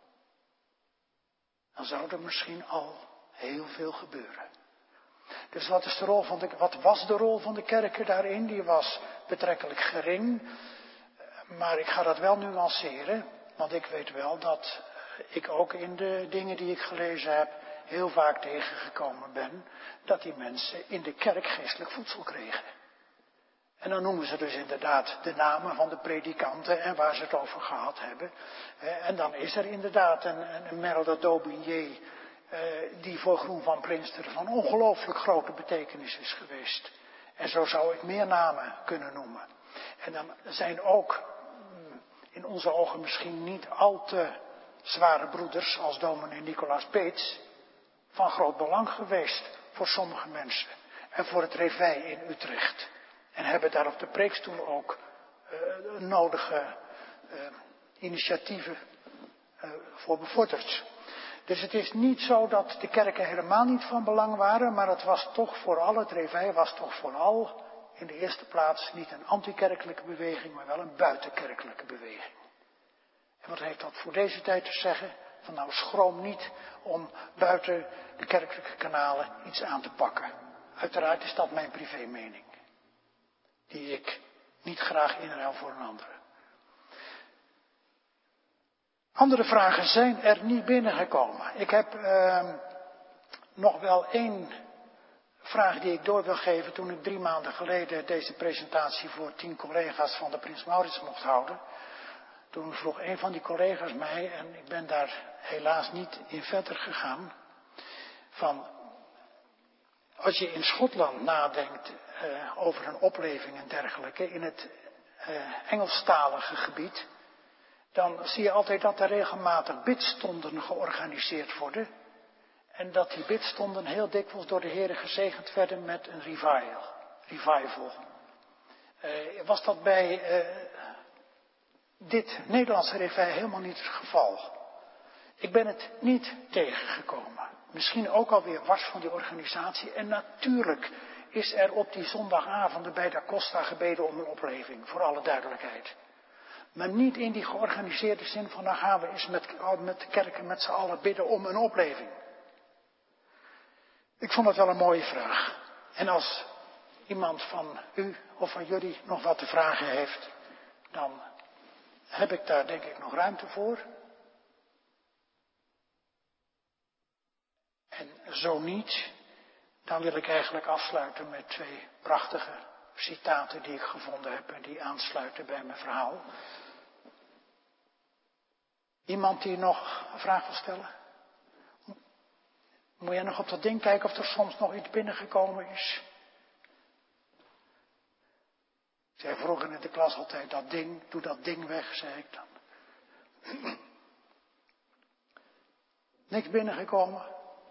dan zou er misschien al heel veel gebeuren. Dus wat was de rol van de kerken daarin? Die was betrekkelijk gering. Maar ik ga dat wel nuanceren. Want ik weet wel dat ik ook in de dingen die ik gelezen heb heel vaak tegengekomen ben dat die mensen in de kerk geestelijk voedsel kregen. En dan noemen ze dus inderdaad de namen van de predikanten en waar ze het over gehad hebben. En dan is er inderdaad een Merle d'Aubigné die voor Groen van Prinster van ongelooflijk grote betekenis is geweest. En zo zou ik meer namen kunnen noemen. En dan zijn ook in onze ogen misschien niet al te zware broeders als dominee Nicolaas Peets van groot belang geweest voor sommige mensen. En voor het Réveil in Utrecht. En hebben daar op de preekstoel ook nodige initiatieven voor bevorderd. Dus het is niet zo dat de kerken helemaal niet van belang waren, maar het was toch vooral, het Réveil was toch vooral in de eerste plaats niet een antikerkelijke beweging, maar wel een buitenkerkelijke beweging. En wat heeft dat voor deze tijd te zeggen? Van nou, schroom niet om buiten de kerkelijke kanalen iets aan te pakken. Uiteraard is dat mijn privémening, die ik niet graag inruil voor een andere. Andere vragen zijn er niet binnengekomen. Ik heb nog wel één vraag die ik door wil geven. Toen ik 3 maanden geleden deze presentatie voor 10 collega's van de Prins Maurits mocht houden. Toen vroeg een van die collega's mij, en ik ben daar helaas niet in verder gegaan, van als je in Schotland nadenkt over een opleving en dergelijke in het Engelstalige gebied, dan zie je altijd dat er regelmatig bidstonden georganiseerd worden. En dat die bidstonden heel dikwijls door de Heere gezegend werden met een revival. Was dat bij dit Nederlandse Réveil helemaal niet het geval. Ik ben het niet tegengekomen. Misschien ook alweer wars van die organisatie. En natuurlijk is er op die zondagavonden bij Da Costa gebeden om een opleving, voor alle duidelijkheid. Maar niet in die georganiseerde zin van dan gaan we eens met de kerken met z'n allen bidden om een opleving. Ik vond het wel een mooie vraag. En als iemand van u of van jullie nog wat te vragen heeft, dan heb ik daar denk ik nog ruimte voor. En zo niet, dan wil ik eigenlijk afsluiten met 2 prachtige citaten die ik gevonden heb en die aansluiten bij mijn verhaal. Iemand die nog een vraag wil stellen? Moet jij nog op dat ding kijken of er soms nog iets binnengekomen is? Ik zei vroeger in de klas altijd, dat ding, doe dat ding weg, zei ik dan. Niks binnengekomen.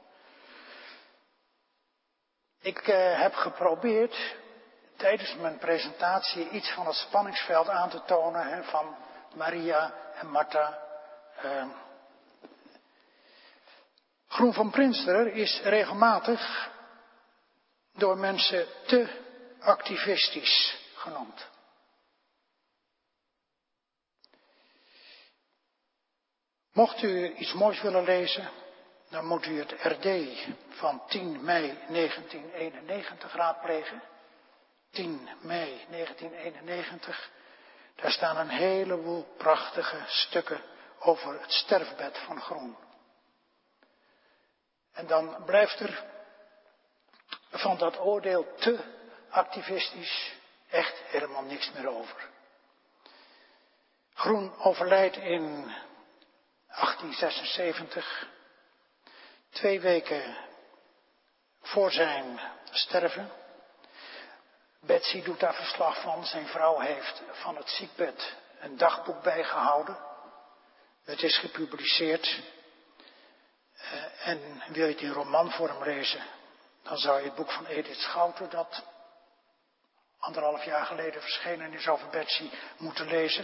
Ik heb geprobeerd tijdens mijn presentatie iets van het spanningsveld aan te tonen van Maria en Martha. Groen van Prinsterer is regelmatig door mensen te activistisch genoemd. Mocht u iets moois willen lezen, dan moet u het RD van 10 mei 1991 raadplegen. 10 mei 1991. Daar staan een heleboel prachtige stukken over het sterfbed van Groen. En dan blijft er van dat oordeel te activistisch echt helemaal niks meer over. Groen overlijdt in 1876, 2 weken voor zijn sterven. Betsy doet daar verslag van. Zijn vrouw heeft van het ziekbed een dagboek bijgehouden. Het is gepubliceerd. En wil je het in romanvorm lezen, dan zou je het boek van Edith Schouten, dat 1,5 jaar geleden verschenen is over Betsy, moeten lezen.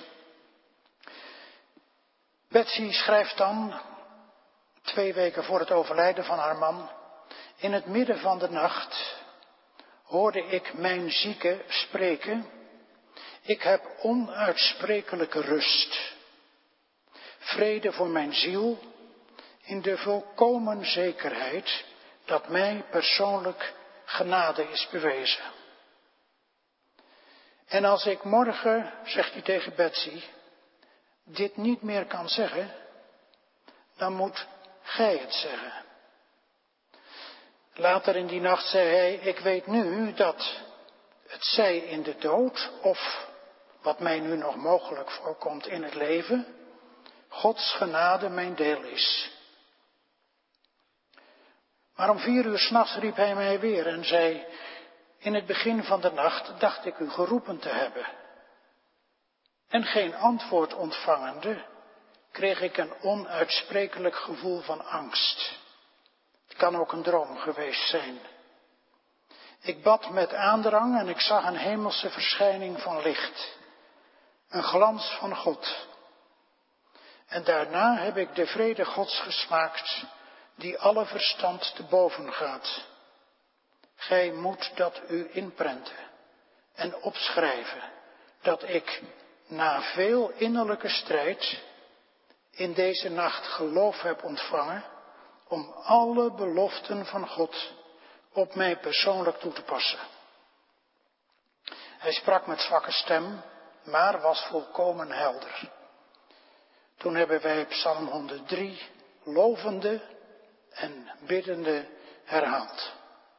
Betsy schrijft dan, 2 weken voor het overlijden van haar man: in het midden van de nacht hoorde ik mijn zieke spreken. Ik heb onuitsprekelijke rust. Vrede voor mijn ziel, in de volkomen zekerheid dat mij persoonlijk genade is bewezen. En als ik morgen, zegt hij tegen Betsy, dit niet meer kan zeggen, dan moet gij het zeggen. Later in die nacht zei hij: ik weet nu dat het zij in de dood, of wat mij nu nog mogelijk voorkomt in het leven, Gods genade mijn deel is. Maar om 4 uur 's nachts riep hij mij weer en zei: in het begin van de nacht dacht ik u geroepen te hebben. En geen antwoord ontvangende, kreeg ik een onuitsprekelijk gevoel van angst. Het kan ook een droom geweest zijn. Ik bad met aandrang en ik zag een hemelse verschijning van licht. Een glans van God. En daarna heb ik de vrede Gods gesmaakt, die alle verstand te boven gaat. Gij moet dat u inprenten en opschrijven, dat ik na veel innerlijke strijd in deze nacht geloof heb ontvangen om alle beloften van God op mij persoonlijk toe te passen. Hij sprak met zwakke stem, maar was volkomen helder. Toen hebben wij Psalm 103 lovende en biddende herhaald.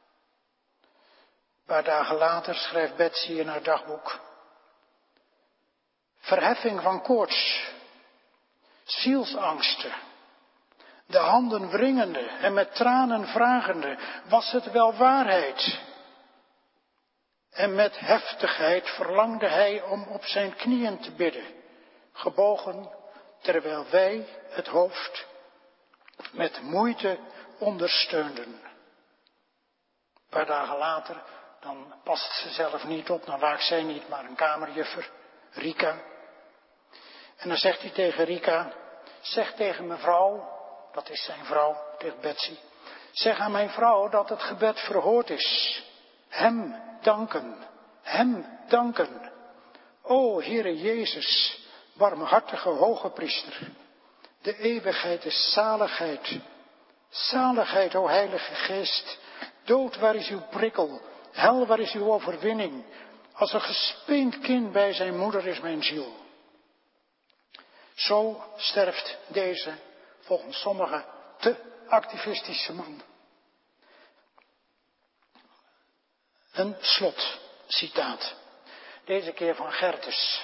Een paar dagen later schrijft Betsy in haar dagboek: verheffing van koorts, zielsangsten, de handen wringende en met tranen vragende, was het wel waarheid? En met heftigheid verlangde hij om op zijn knieën te bidden, gebogen, terwijl wij het hoofd met moeite ondersteunden. Een paar dagen later, dan past ze zelf niet op, dan waakt zij niet, maar een kamerjuffer, Rika. En dan zegt hij tegen Rika: zeg tegen mijn vrouw, dat is zijn vrouw, tegen Betsy, zeg aan mijn vrouw dat het gebed verhoord is. Hem danken. O Heere Jezus, barmhartige hoge priester, de eeuwigheid is zaligheid. Zaligheid, o Heilige Geest, Dood, waar is uw prikkel? Hel, waar is uw overwinning? Als een gespeend kind bij zijn moeder is mijn ziel. Zo sterft deze, volgens sommigen, te activistische man. Een slotcitaat. Deze keer van Gertes.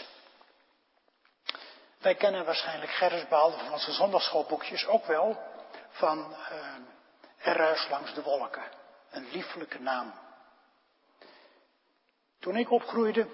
Wij kennen waarschijnlijk Gertes, behalve van onze zondagsschoolboekjes, ook wel van Er ruist langs de wolken. Een lieflijke naam. Toen ik opgroeide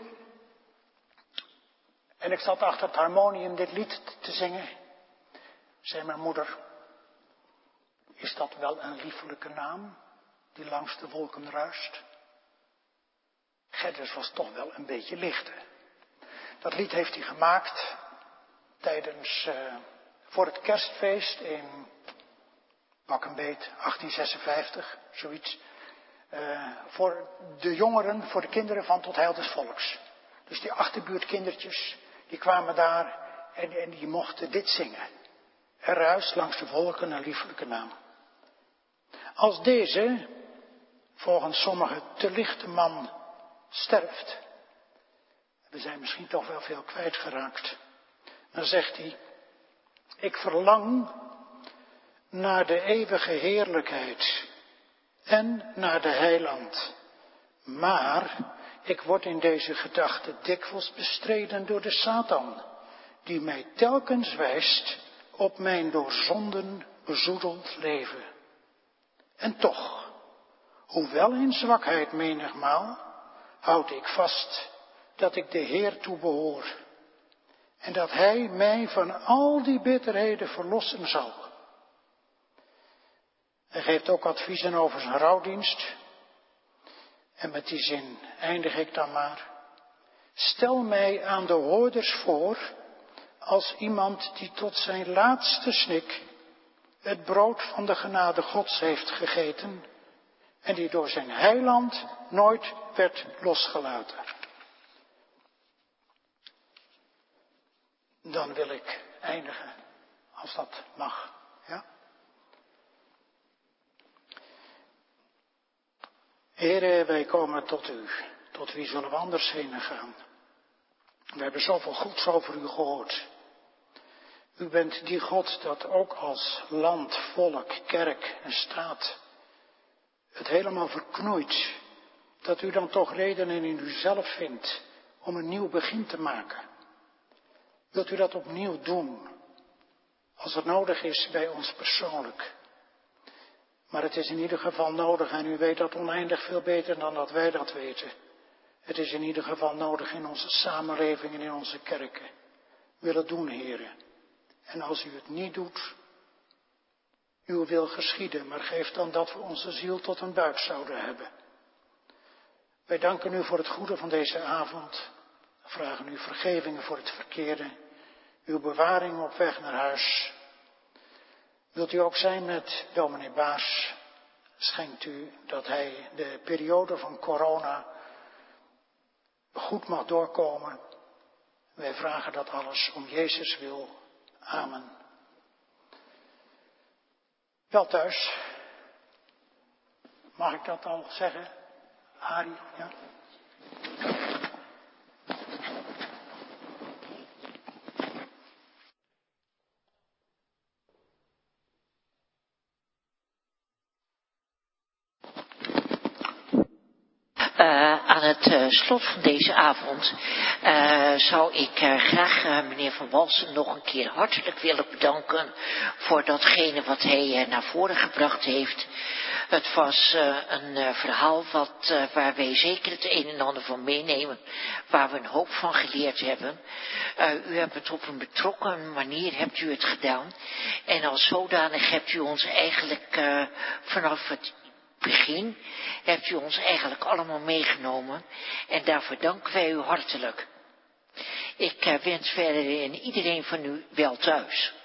en ik zat achter het harmonium dit lied te zingen, zei mijn moeder: is dat wel een lieflijke naam die langs de wolken ruist? Gerdes was toch wel een beetje lichter. Dat lied heeft hij gemaakt tijdens, voor het kerstfeest in pak een beet 1856, zoiets. Voor de jongeren, voor de kinderen van Tot Heil des Volks. Dus die achterbuurtkindertjes, die kwamen daar en die mochten dit zingen. Er ruist langs de wolken een lieflijke naam. Als deze, volgens sommigen, te lichte man sterft, we zijn misschien toch wel veel kwijtgeraakt, dan zegt hij: ik verlang naar de eeuwige heerlijkheid en naar de heiland. Maar ik word in deze gedachte dikwijls bestreden door de Satan, die mij telkens wijst op mijn door zonden bezoedeld leven. En toch, hoewel in zwakheid menigmaal, houd ik vast dat ik de Heer toebehoor en dat Hij mij van al die bitterheden verlossen zal. Hij geeft ook adviezen over zijn rouwdienst. En met die zin eindig ik dan maar. Stel mij aan de hoorders voor als iemand die tot zijn laatste snik het brood van de genade Gods heeft gegeten en die door zijn heiland nooit werd losgelaten. Dan wil ik eindigen, als dat mag. Ja? Heere, wij komen tot u. Tot wie zullen we anders heen gaan? We hebben zoveel goeds over u gehoord. U bent die God dat ook als land, volk, kerk en staat het helemaal verknoeit. Dat u dan toch redenen in uzelf vindt om een nieuw begin te maken. Wilt u dat opnieuw doen, als het nodig is bij ons persoonlijk? Maar het is in ieder geval nodig, en u weet dat oneindig veel beter dan dat wij dat weten. Het is in ieder geval nodig in onze samenleving en in onze kerken. Wil het doen, heren. En als u het niet doet, uw wil geschieden, maar geef dan dat we onze ziel tot een buik zouden hebben. Wij danken u voor het goede van deze avond. Vragen u vergevingen voor het verkeerde. Uw bewaring op weg naar huis. Wilt u ook zijn met dominee Baas? Schenkt u dat hij de periode van corona goed mag doorkomen. Wij vragen dat alles om Jezus wil. Amen. Wel thuis. Mag ik dat al zeggen? Arie, ja? Aan het slot van deze avond zou ik graag meneer Van Walsen nog een keer hartelijk willen bedanken voor datgene wat hij naar voren gebracht heeft. Het was een verhaal waar wij zeker het een en ander van meenemen, waar we een hoop van geleerd hebben. U hebt het op een betrokken manier hebt u het gedaan en als zodanig hebt u ons eigenlijk vanaf het begin hebt u ons eigenlijk allemaal meegenomen en daarvoor danken wij u hartelijk. Ik wens verder in iedereen van u wel thuis.